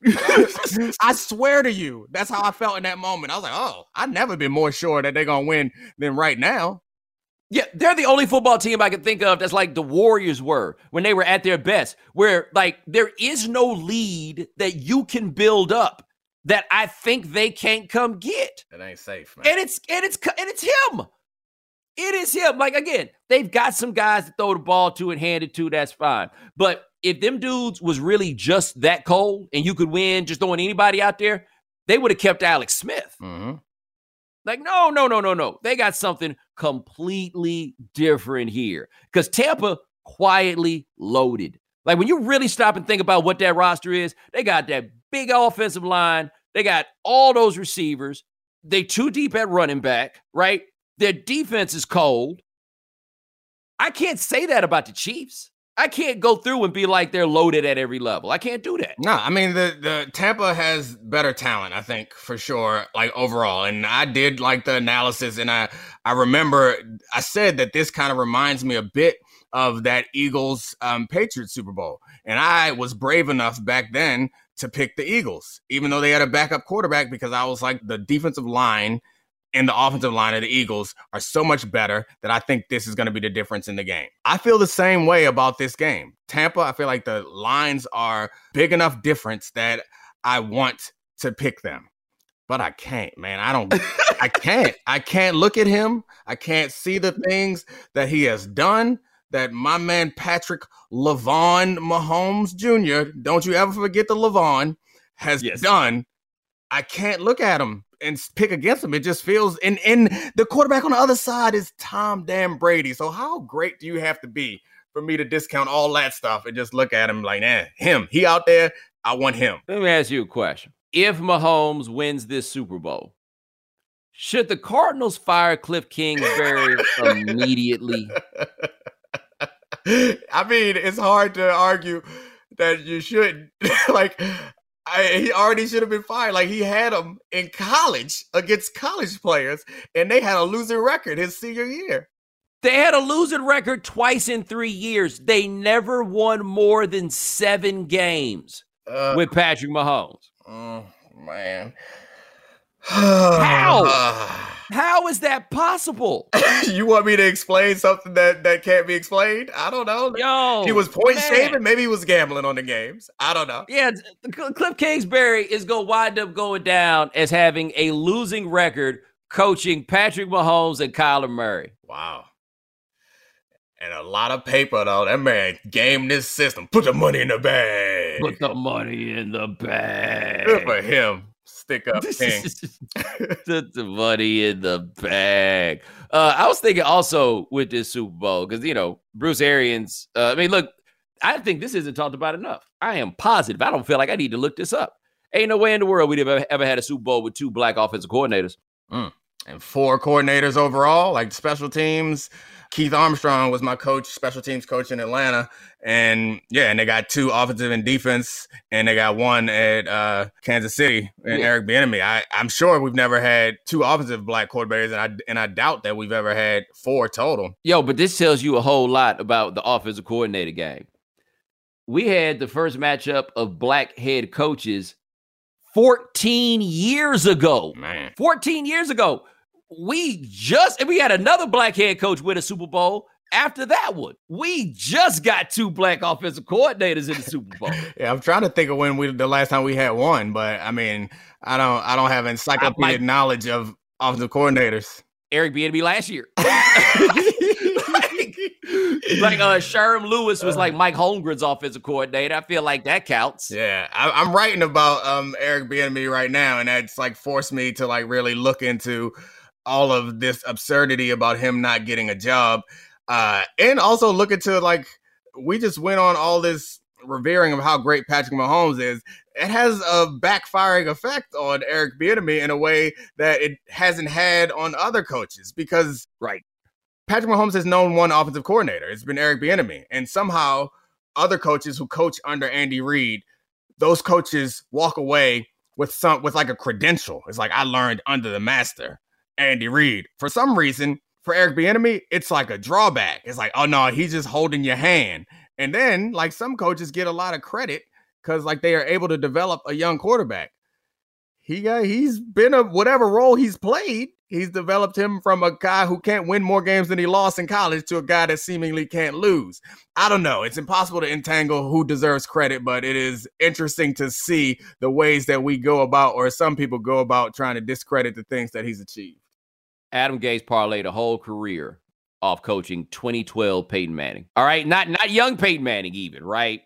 I swear to you, that's how I felt in that moment. I was like, oh, I've never been more sure that they're going to win than right now. Yeah, they're the only football team I can think of that's like the Warriors were when they were at their best, where like there is no lead that you can build up that I think they can't come get. It ain't safe, man. And it's and it's and it's him. It is him. Like, again, they've got some guys to throw the ball to and hand it to. That's fine. But if them dudes was really just that cold and you could win just throwing anybody out there, they would have kept Alex Smith. Mm-hmm. Like, no, no, no, no, no. They got something completely different here because Tampa quietly loaded. Like, when you really stop and think about what that roster is, they got that big offensive line. They got all those receivers. They too deep at running back, right? Their defense is cold. I can't say that about the Chiefs. I can't go through and be like they're loaded at every level. I can't do that. No, I mean, the, the Tampa has better talent, I think, for sure, like overall. And I did like the analysis, and I, I remember I said that this kind of reminds me a bit of that Eagles um, Patriots Super Bowl. And I was brave enough back then to pick the Eagles, even though they had a backup quarterback, because I was like, the defensive line and the offensive line of the Eagles are so much better that I think this is going to be the difference in the game. I feel the same way about this game. Tampa, I feel like the lines are big enough difference that I want to pick them. But I can't, man. I don't, I can't. I can't look at him. I can't see the things that he has done, that my man Patrick LaVon Mahomes Junior, don't you ever forget the LaVon, has yes. done. I can't look at him and pick against him. It just feels, and, and the quarterback on the other side is Tom damn Brady. So how great do you have to be for me to discount all that stuff and just look at him like, eh, him, he out there, I want him. Let me ask you a question. If Mahomes wins this Super Bowl, should the Cardinals fire Cliff Kingsbury immediately? I mean, it's hard to argue that you shouldn't. Like, I, he already should have been fired. Like, he had him in college against college players, and they had a losing record his senior year. They had a losing record twice in three years. They never won more than seven games uh, with Patrick Mahomes. Oh, man. How? How is that possible? You want me to explain something that, that can't be explained? I don't know. Yo, he was point man. shaving. Maybe he was gambling on the games. I don't know. Yeah, Cliff Kingsbury is going to wind up going down as having a losing record coaching Patrick Mahomes and Kyler Murray. Wow. And a lot of paper, though. That man gamed this system. Put the money in the bag. Put the money in the bag. Good for him. Stick up king. Put the money in the bag. Uh, I was thinking also with this Super Bowl, because, you know, Bruce Arians, uh, I mean, look, I think this isn't talked about enough. I am positive. I don't feel like I need to look this up. Ain't no way in the world we'd have ever, ever had a Super Bowl with two black offensive coordinators. Mm. And four coordinators overall, like special teams. Keith Armstrong was my coach, special teams coach in Atlanta. And yeah, and they got two offensive and defense, and they got one at uh, Kansas City and yeah. Eric Bieniemy. I, I'm sure we've never had two offensive black coordinators, and I and I doubt that we've ever had four total. Yo, but this tells you a whole lot about the offensive coordinator game. We had the first matchup of black head coaches fourteen years ago. Man. fourteen years ago. We just, and we had another black head coach with a Super Bowl after that one. We just got two black offensive coordinators in the Super Bowl. Yeah, I'm trying to think of when we the last time we had one, but I mean, I don't, I don't have encyclopedic like, knowledge of offensive coordinators. Eric Bieniemy last year. like, like uh, Sherm Lewis was like Mike Holmgren's offensive coordinator. I feel like that counts. Yeah, I, I'm writing about um Eric Bieniemy right now, and that's like forced me to like really look into all of this absurdity about him not getting a job. Uh, and also look into, like, we just went on all this revering of how great Patrick Mahomes is. It has a backfiring effect on Eric Bieniemy in a way that it hasn't had on other coaches, because right. Patrick Mahomes has known one offensive coordinator. It's been Eric Bieniemy. And somehow other coaches who coach under Andy Reid, those coaches walk away with some with like a credential. It's like, I learned under the master, Andy Reid. For some reason, for Eric Bieniemy, it's like a drawback. It's like, oh no, he's just holding your hand. And then like some coaches get a lot of credit because like they are able to develop a young quarterback. He got, he's been a whatever role he's played. He's developed him from a guy who can't win more games than he lost in college to a guy that seemingly can't lose. I don't know. It's impossible to entangle who deserves credit, but it is interesting to see the ways that we go about, or some people go about, trying to discredit the things that he's achieved. Adam Gase parlayed a whole career off coaching twenty twelve Peyton Manning. All right, not not young Peyton Manning even, right?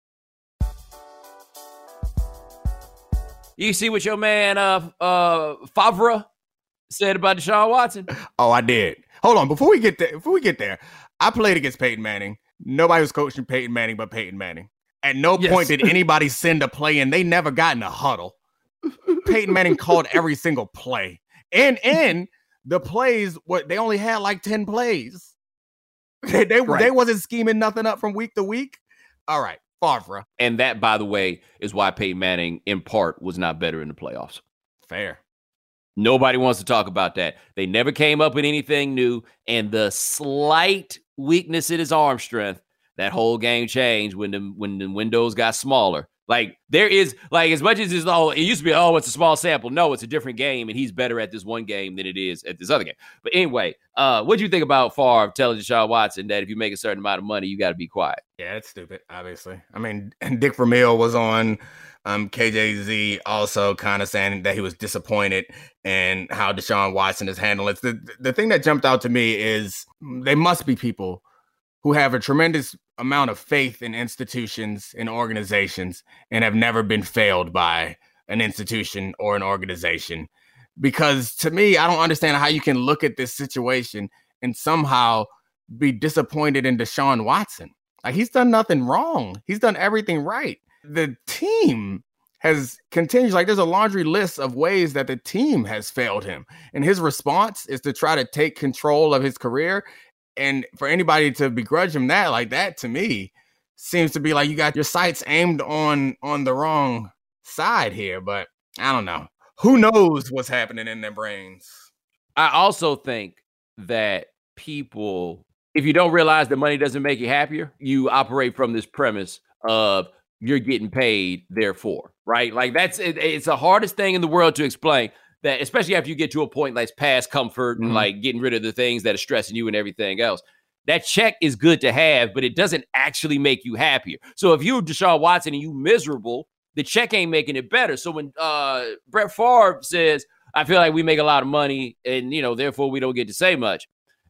You see what your man uh uh Favre said about Deshaun Watson? Oh, I did. Hold on, before we get there, before we get there, I played against Peyton Manning. Nobody was coaching Peyton Manning but Peyton Manning. At no yes. point did anybody send a play in. They never got in a huddle. Peyton Manning called every single play. And and the plays, what they only had like ten plays. They they, right. they wasn't scheming nothing up from week to week. All right. Favre. And that, by the way, is why Peyton Manning, in part, was not better in the playoffs. Fair. Nobody wants to talk about that. They never came up with anything new, and the slight weakness in his arm strength, that whole game changed when the when the windows got smaller. Like, there is, like, as much as it's all, it used to be, oh, it's a small sample. No, it's a different game, and he's better at this one game than it is at this other game. But anyway, uh, what do you think about Favre telling Deshaun Watson that if you make a certain amount of money, you got to be quiet? Yeah, it's stupid, obviously. I mean, and Dick Vermeil was on um, K J Z also kind of saying that he was disappointed in how Deshaun Watson is handling it. The, the thing that jumped out to me is they must be people who have a tremendous amount of faith in institutions and organizations and have never been failed by an institution or an organization. Because to me, I don't understand how you can look at this situation and somehow be disappointed in Deshaun Watson. Like, he's done nothing wrong. He's done everything right. The team has continued, like, there's a laundry list of ways that the team has failed him. And his response is to try to take control of his career. And for anybody to begrudge him that, like, that to me seems to be like you got your sights aimed on on the wrong side here. But I don't know. Who knows what's happening in their brains? I also think that people, if you don't realize that money doesn't make you happier, you operate from this premise of you're getting paid, therefore, right? Like, that's it, it's the hardest thing in the world to explain. That, especially after you get to a point like past comfort and mm-hmm. like getting rid of the things that are stressing you and everything else. That check is good to have, but it doesn't actually make you happier. So if you're Deshaun Watson and you miserable, the check ain't making it better. So when uh, Brett Favre says, I feel like we make a lot of money and, you know, therefore we don't get to say much.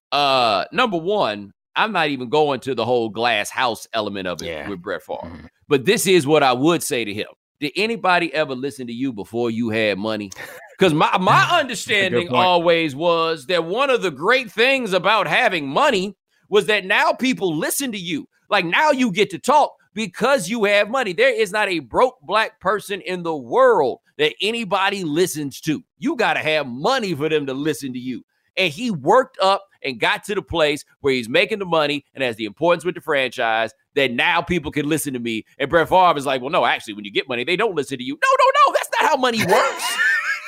Uh, number one, I'm not even going to the whole glass house element of it yeah. with Brett Favre. Mm-hmm. But this is what I would say to him. Did anybody ever listen to you before you had money? Because my, my understanding always was that one of the great things about having money was that now people listen to you. Like, now you get to talk because you have money. There is not a broke black person in the world that anybody listens to. You got to have money for them to listen to you. And he worked up and got to the place where he's making the money and has the importance with the franchise that now people can listen to me. And Brett Favre is like, well, no, actually, when you get money, they don't listen to you. No, no, no, that's not how money works.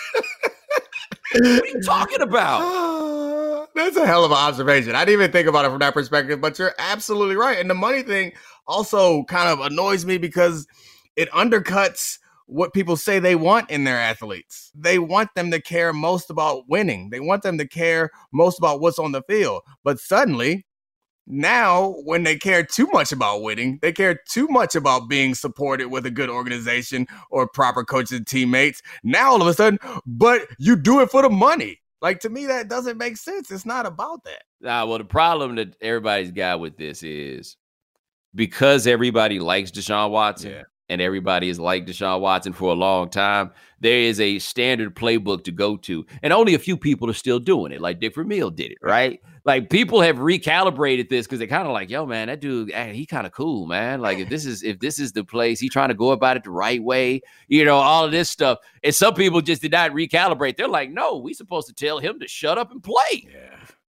What are you talking about? Uh, that's a hell of an observation. I didn't even think about it from that perspective, but you're absolutely right. And the money thing also kind of annoys me because it undercuts what people say they want in their athletes. They want them to care most about winning. They want them to care most about what's on the field. But suddenly, now, when they care too much about winning, they care too much about being supported with a good organization or proper coaches and teammates. Now, all of a sudden, but you do it for the money. Like, to me, that doesn't make sense. It's not about that. Nah, well, the problem that everybody's got with this is because everybody likes Deshaun Watson, yeah. and everybody has liked Deshaun Watson for a long time, there is a standard playbook to go to. And only a few people are still doing it, like Dick Vermeil did it, right? Like, people have recalibrated this because they're kind of like, yo, man, that dude, he kind of cool, man. Like, if this is if this is the place, he trying to go about it the right way, you know, all of this stuff. And some people just did not recalibrate. They're like, no, we supposed to tell him to shut up and play. Yeah.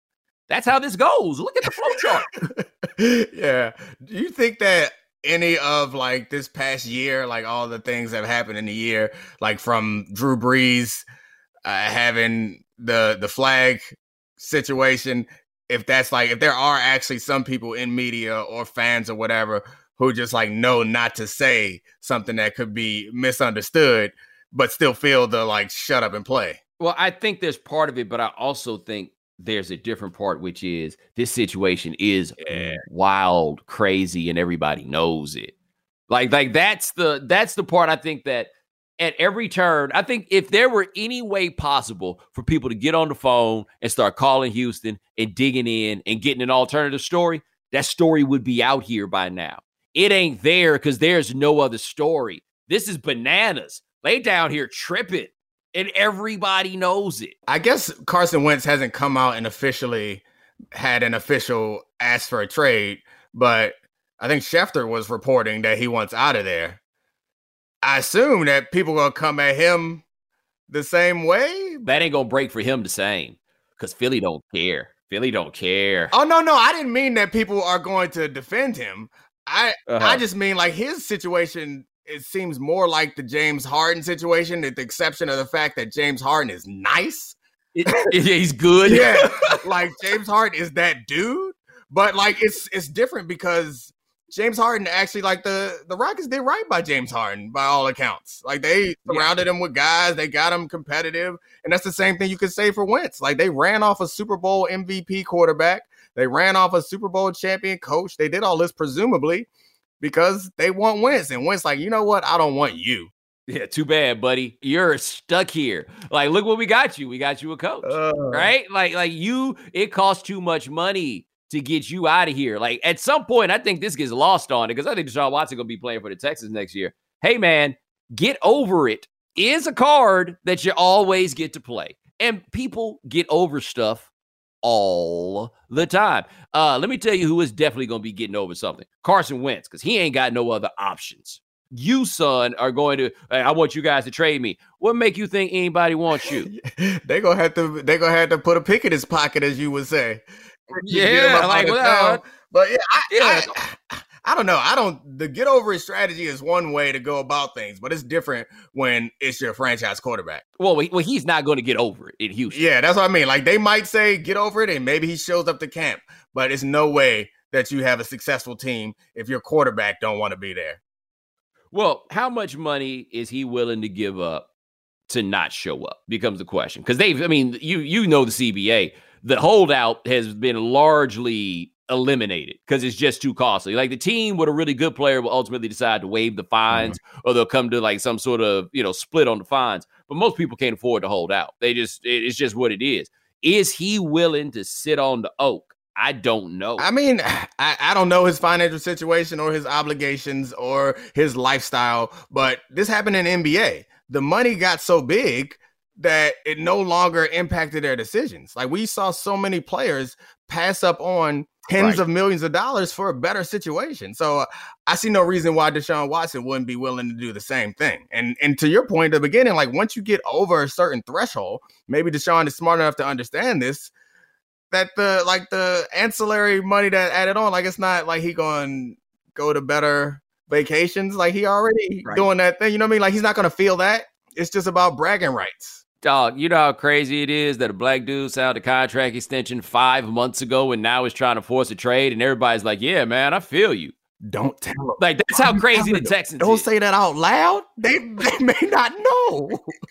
That's how this goes. Look at the flow chart. Yeah. Do you think that any of like this past year, like all the things that have happened in the year, like from Drew Brees uh, having the the flag situation, if that's like, if there are actually some people in media or fans or whatever who just like know not to say something that could be misunderstood, but still feel the like shut up and play? Well, I think there's part of it, but I also think there's a different part, which is this situation is yeah. wild, crazy, and everybody knows it. Like, like that's the that's the part I think that at every turn, I think if there were any way possible for people to get on the phone and start calling Houston and digging in and getting an alternative story, that story would be out here by now. It ain't there because there's no other story. This is bananas. They down here tripping. And everybody knows it. I guess Carson Wentz hasn't come out and officially had an official ask for a trade, but I think Schefter was reporting that he wants out of there. I assume that people will come at him the same way. That ain't gonna break for him the same, because Philly don't care. Philly don't care. Oh, no, no. I didn't mean that people are going to defend him. I uh-huh. I just mean like his situation, it seems more like the James Harden situation, with the exception of the fact that James Harden is nice. It, he's good. Yeah, like James Harden is that dude. But like it's it's different because James Harden actually, like the, the Rockets did right by James Harden by all accounts. Like they surrounded yeah. him with guys, they got him competitive. And that's the same thing you could say for Wentz. Like they ran off a Super Bowl M V P quarterback. They ran off a Super Bowl champion coach. They did all this presumably because they want Wentz. And Wentz like, you know what? I don't want you. Yeah, too bad, buddy. You're stuck here. Like, look what we got you. We got you a coach, uh, right? Like, like you, it costs too much money to get you out of here. Like, at some point, I think this gets lost on it because I think Deshaun Watson going to be playing for the Texans next year. Hey, man, get over it is a card that you always get to play. And people get over stuff all the time. Uh, let me tell you who is definitely going to be getting over something. Carson Wentz, because he ain't got no other options. You, son, are going to, hey, I want you guys to trade me. What make you think anybody wants you? they gonna have to they gonna have to put a pick in his pocket, as you would say. Yeah, like well, but yeah, I, yeah. I, I don't know. I don't the get over it strategy is one way to go about things, but it's different when it's your franchise quarterback. Well, well, he's not going to get over it in Houston. Yeah, that's what I mean. Like they might say get over it, and maybe he shows up to camp, but it's no way that you have a successful team if your quarterback don't want to be there. Well, how much money is he willing to give up to not show up becomes the question. Because they've, I mean, you you know the C B A, the holdout has been largely eliminated because it's just too costly. Like the team with a really good player will ultimately decide to waive the fines mm-hmm. or they'll come to like some sort of, you know, split on the fines. But most people can't afford to hold out. They just, it's just what it is. Is he willing to sit on the oak? I don't know. I mean, I, I don't know his financial situation or his obligations or his lifestyle, but this happened in N B A. The money got so big that it no longer impacted their decisions. Like we saw so many players pass up on tens right. of millions of dollars for a better situation. So uh, I see no reason why Deshaun Watson wouldn't be willing to do the same thing. And and to your point at the beginning, like once you get over a certain threshold, maybe Deshaun is smart enough to understand this, that the like the ancillary money that added on, like it's not like he going to go to better vacations. Like he already right. doing that thing. You know what I mean? Like he's not going to feel that. It's just about bragging rights. Dog, you know how crazy it is that a black dude signed a contract extension five months ago and now is trying to force a trade and everybody's like, yeah, man, I feel you. Don't tell them. Like, that's how crazy the Texans Don't is. say that out loud. They, they may not know.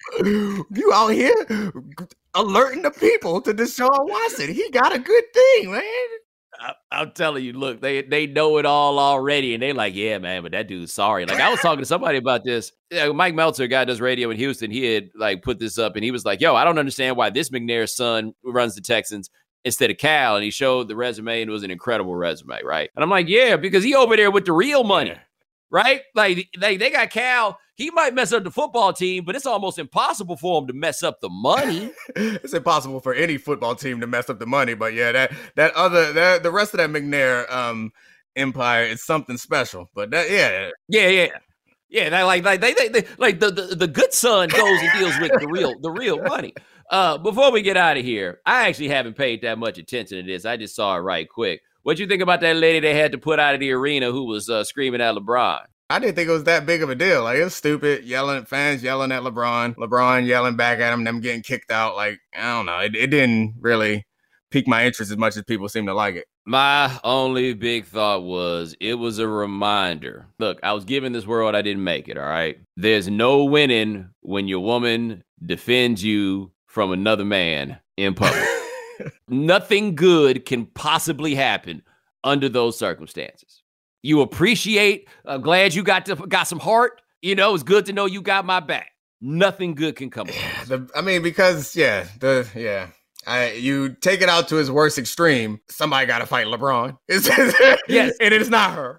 You out here alerting the people to Deshaun Watson. He got a good thing, man. I, I'm telling you, look, they they know it all already, and they like, yeah, man, but that dude's sorry. Like, I was talking to somebody about this. Yeah, Mike Meltzer, a guy who does radio in Houston, he had like put this up, and he was like, yo, I don't understand why this McNair's son runs the Texans instead of Cal, and he showed the resume, and it was an incredible resume, right? And I'm like, yeah, because he over there with the real money, right? Like, they, they got Cal. He might mess up the football team, but it's almost impossible for him to mess up the money. It's impossible for any football team to mess up the money, but yeah, that that other that, the rest of that McNair um, empire is something special. But that, yeah, yeah, yeah, yeah. That, like, like they, they, they, like the, the the good son goes and deals with the real the real money. Uh, before we get out of here, I actually haven't paid that much attention to this. I just saw it right quick. What you think about that lady they had to put out of the arena who was uh, screaming at LeBron? I didn't think it was that big of a deal. Like, it was stupid, yelling, fans yelling at LeBron, LeBron yelling back at him, them getting kicked out. Like, I don't know. It, it didn't really pique my interest as much as people seem to like it. My only big thought was it was a reminder. Look, I was given this world, I didn't make it, all right? There's no winning when your woman defends you from another man in public. Nothing good can possibly happen under those circumstances. You appreciate, I'm glad you got to, got some heart. You know, it's good to know you got my back. Nothing good can come of the, I mean, because, yeah, the, yeah. I, you take it out to its worst extreme. Somebody got to fight LeBron. It's, yes, and it's not her.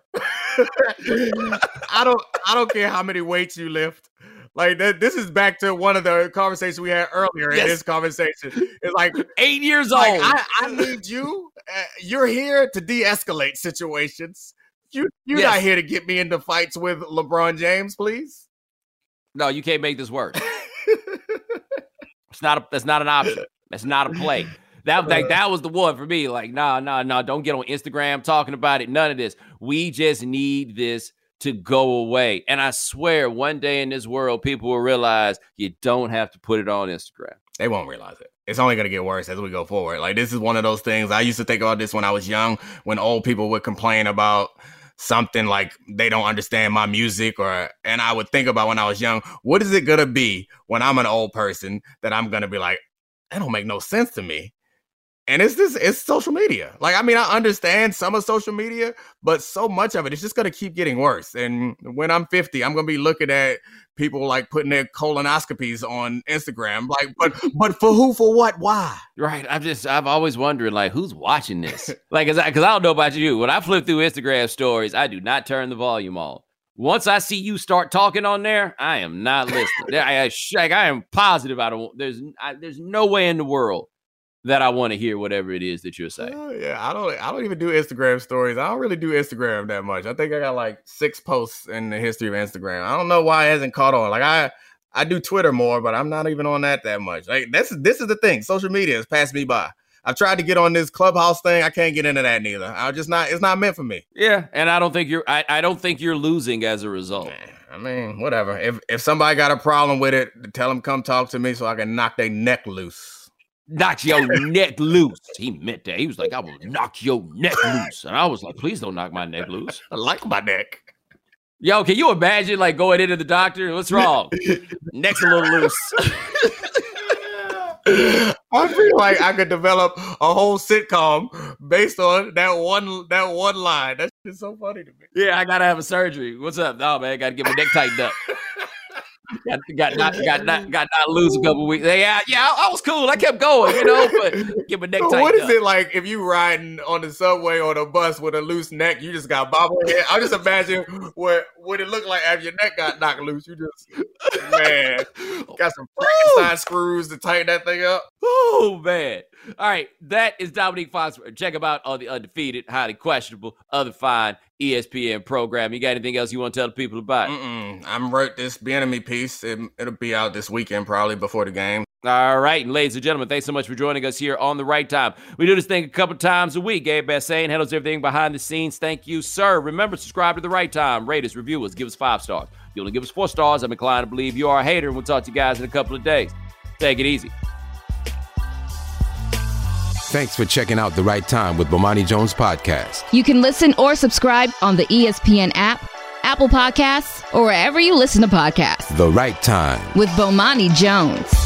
I don't. I don't care how many weights you lift. Like that. This is back to one of the conversations we had earlier. Yes. In this conversation, it's like eight years like, old. I, I need you. Uh, you're here to de-escalate situations. You, you're yes. not here to get me into fights with LeBron James, please. No, you can't make this work. It's not. A, that's not an option. That's not a play. That like that was the one for me. Like, nah, nah, nah. Don't get on Instagram talking about it. None of this. We just need this to go away. And I swear, one day in this world, people will realize you don't have to put it on Instagram. They won't realize it. It's only going to get worse as we go forward. Like, this is one of those things. I used to think about this when I was young, when old people would complain about something like they don't understand my music, or and I would think about when I was young, what is it going to be when I'm an old person that I'm going to be like, that don't make no sense to me. And it's this, it's social media. Like, I mean, I understand some of social media, but so much of it, it's just going to keep getting worse. And when I'm fifty, I'm going to be looking at people like putting their colonoscopies on Instagram. Like, but, but for who, for what, why? Right. I'm just, I've always wondering, like, who's watching this? Like, cause I, cause I don't know about you. When I flip through Instagram stories, I do not turn the volume on. Once I see you start talking on there, I am not listening. I, I, like, I am positive I don't. There's, I, there's no way in the world that I want to hear whatever it is that you're saying. Uh, yeah, I don't. I don't even do Instagram stories. I don't really do Instagram that much. I think I got like six posts in the history of Instagram. I don't know why it hasn't caught on. Like I, I do Twitter more, but I'm not even on that that much. Like this, this is the thing. Social media has passed me by. I've tried to get on this Clubhouse thing. I can't get into that neither. I'm just not, it's not meant for me. Yeah. And I don't think you're, I, I don't think you're losing as a result. I mean, whatever. If if somebody got a problem with it, tell them come talk to me so I can knock their neck loose. Knock your neck loose. He meant that. He was like, I will knock your neck loose. And I was like, please don't knock my neck loose. I like my neck. Yo, can you imagine like going into the doctor? What's wrong? Neck's a little loose. I feel like I could develop a whole sitcom based on that one that one line. That's just so funny to me. Yeah, I gotta have a surgery. What's up? No, man, gotta get my neck tightened up. got got not got not got not lose a couple weeks. Yeah, yeah, I, I was cool. I kept going, you know, but get my neck tightened up. What is it like if you riding on the subway or the bus with a loose neck? You just got bobblehead. I just imagine what what it looked like after your neck got knocked loose. You just man got some Frankenstein screws to tighten that thing up. Oh man! All right, that is Dominique Foxworth. Check him out on the Undefeated, Highly Questionable, other fine E S P N program. You got anything else you want to tell the people about? Mm-mm. I'm wrote this Bieniemy piece. It, it'll be out this weekend, probably before the game. All right, and ladies and gentlemen, thanks so much for joining us here on The Right Time. We do this thing a couple times a week. Gabe Bassane handles everything behind the scenes. Thank you, sir. Remember, subscribe to The Right Time. Rate us, review us, give us five stars. If you only give us four stars, I'm inclined to believe you are a hater, and we'll talk to you guys in a couple of days. Take it easy. Thanks for checking out The Right Time with Bomani Jones podcast. You can listen or subscribe on the E S P N app, Apple Podcasts, or wherever you listen to podcasts. The Right Time with Bomani Jones.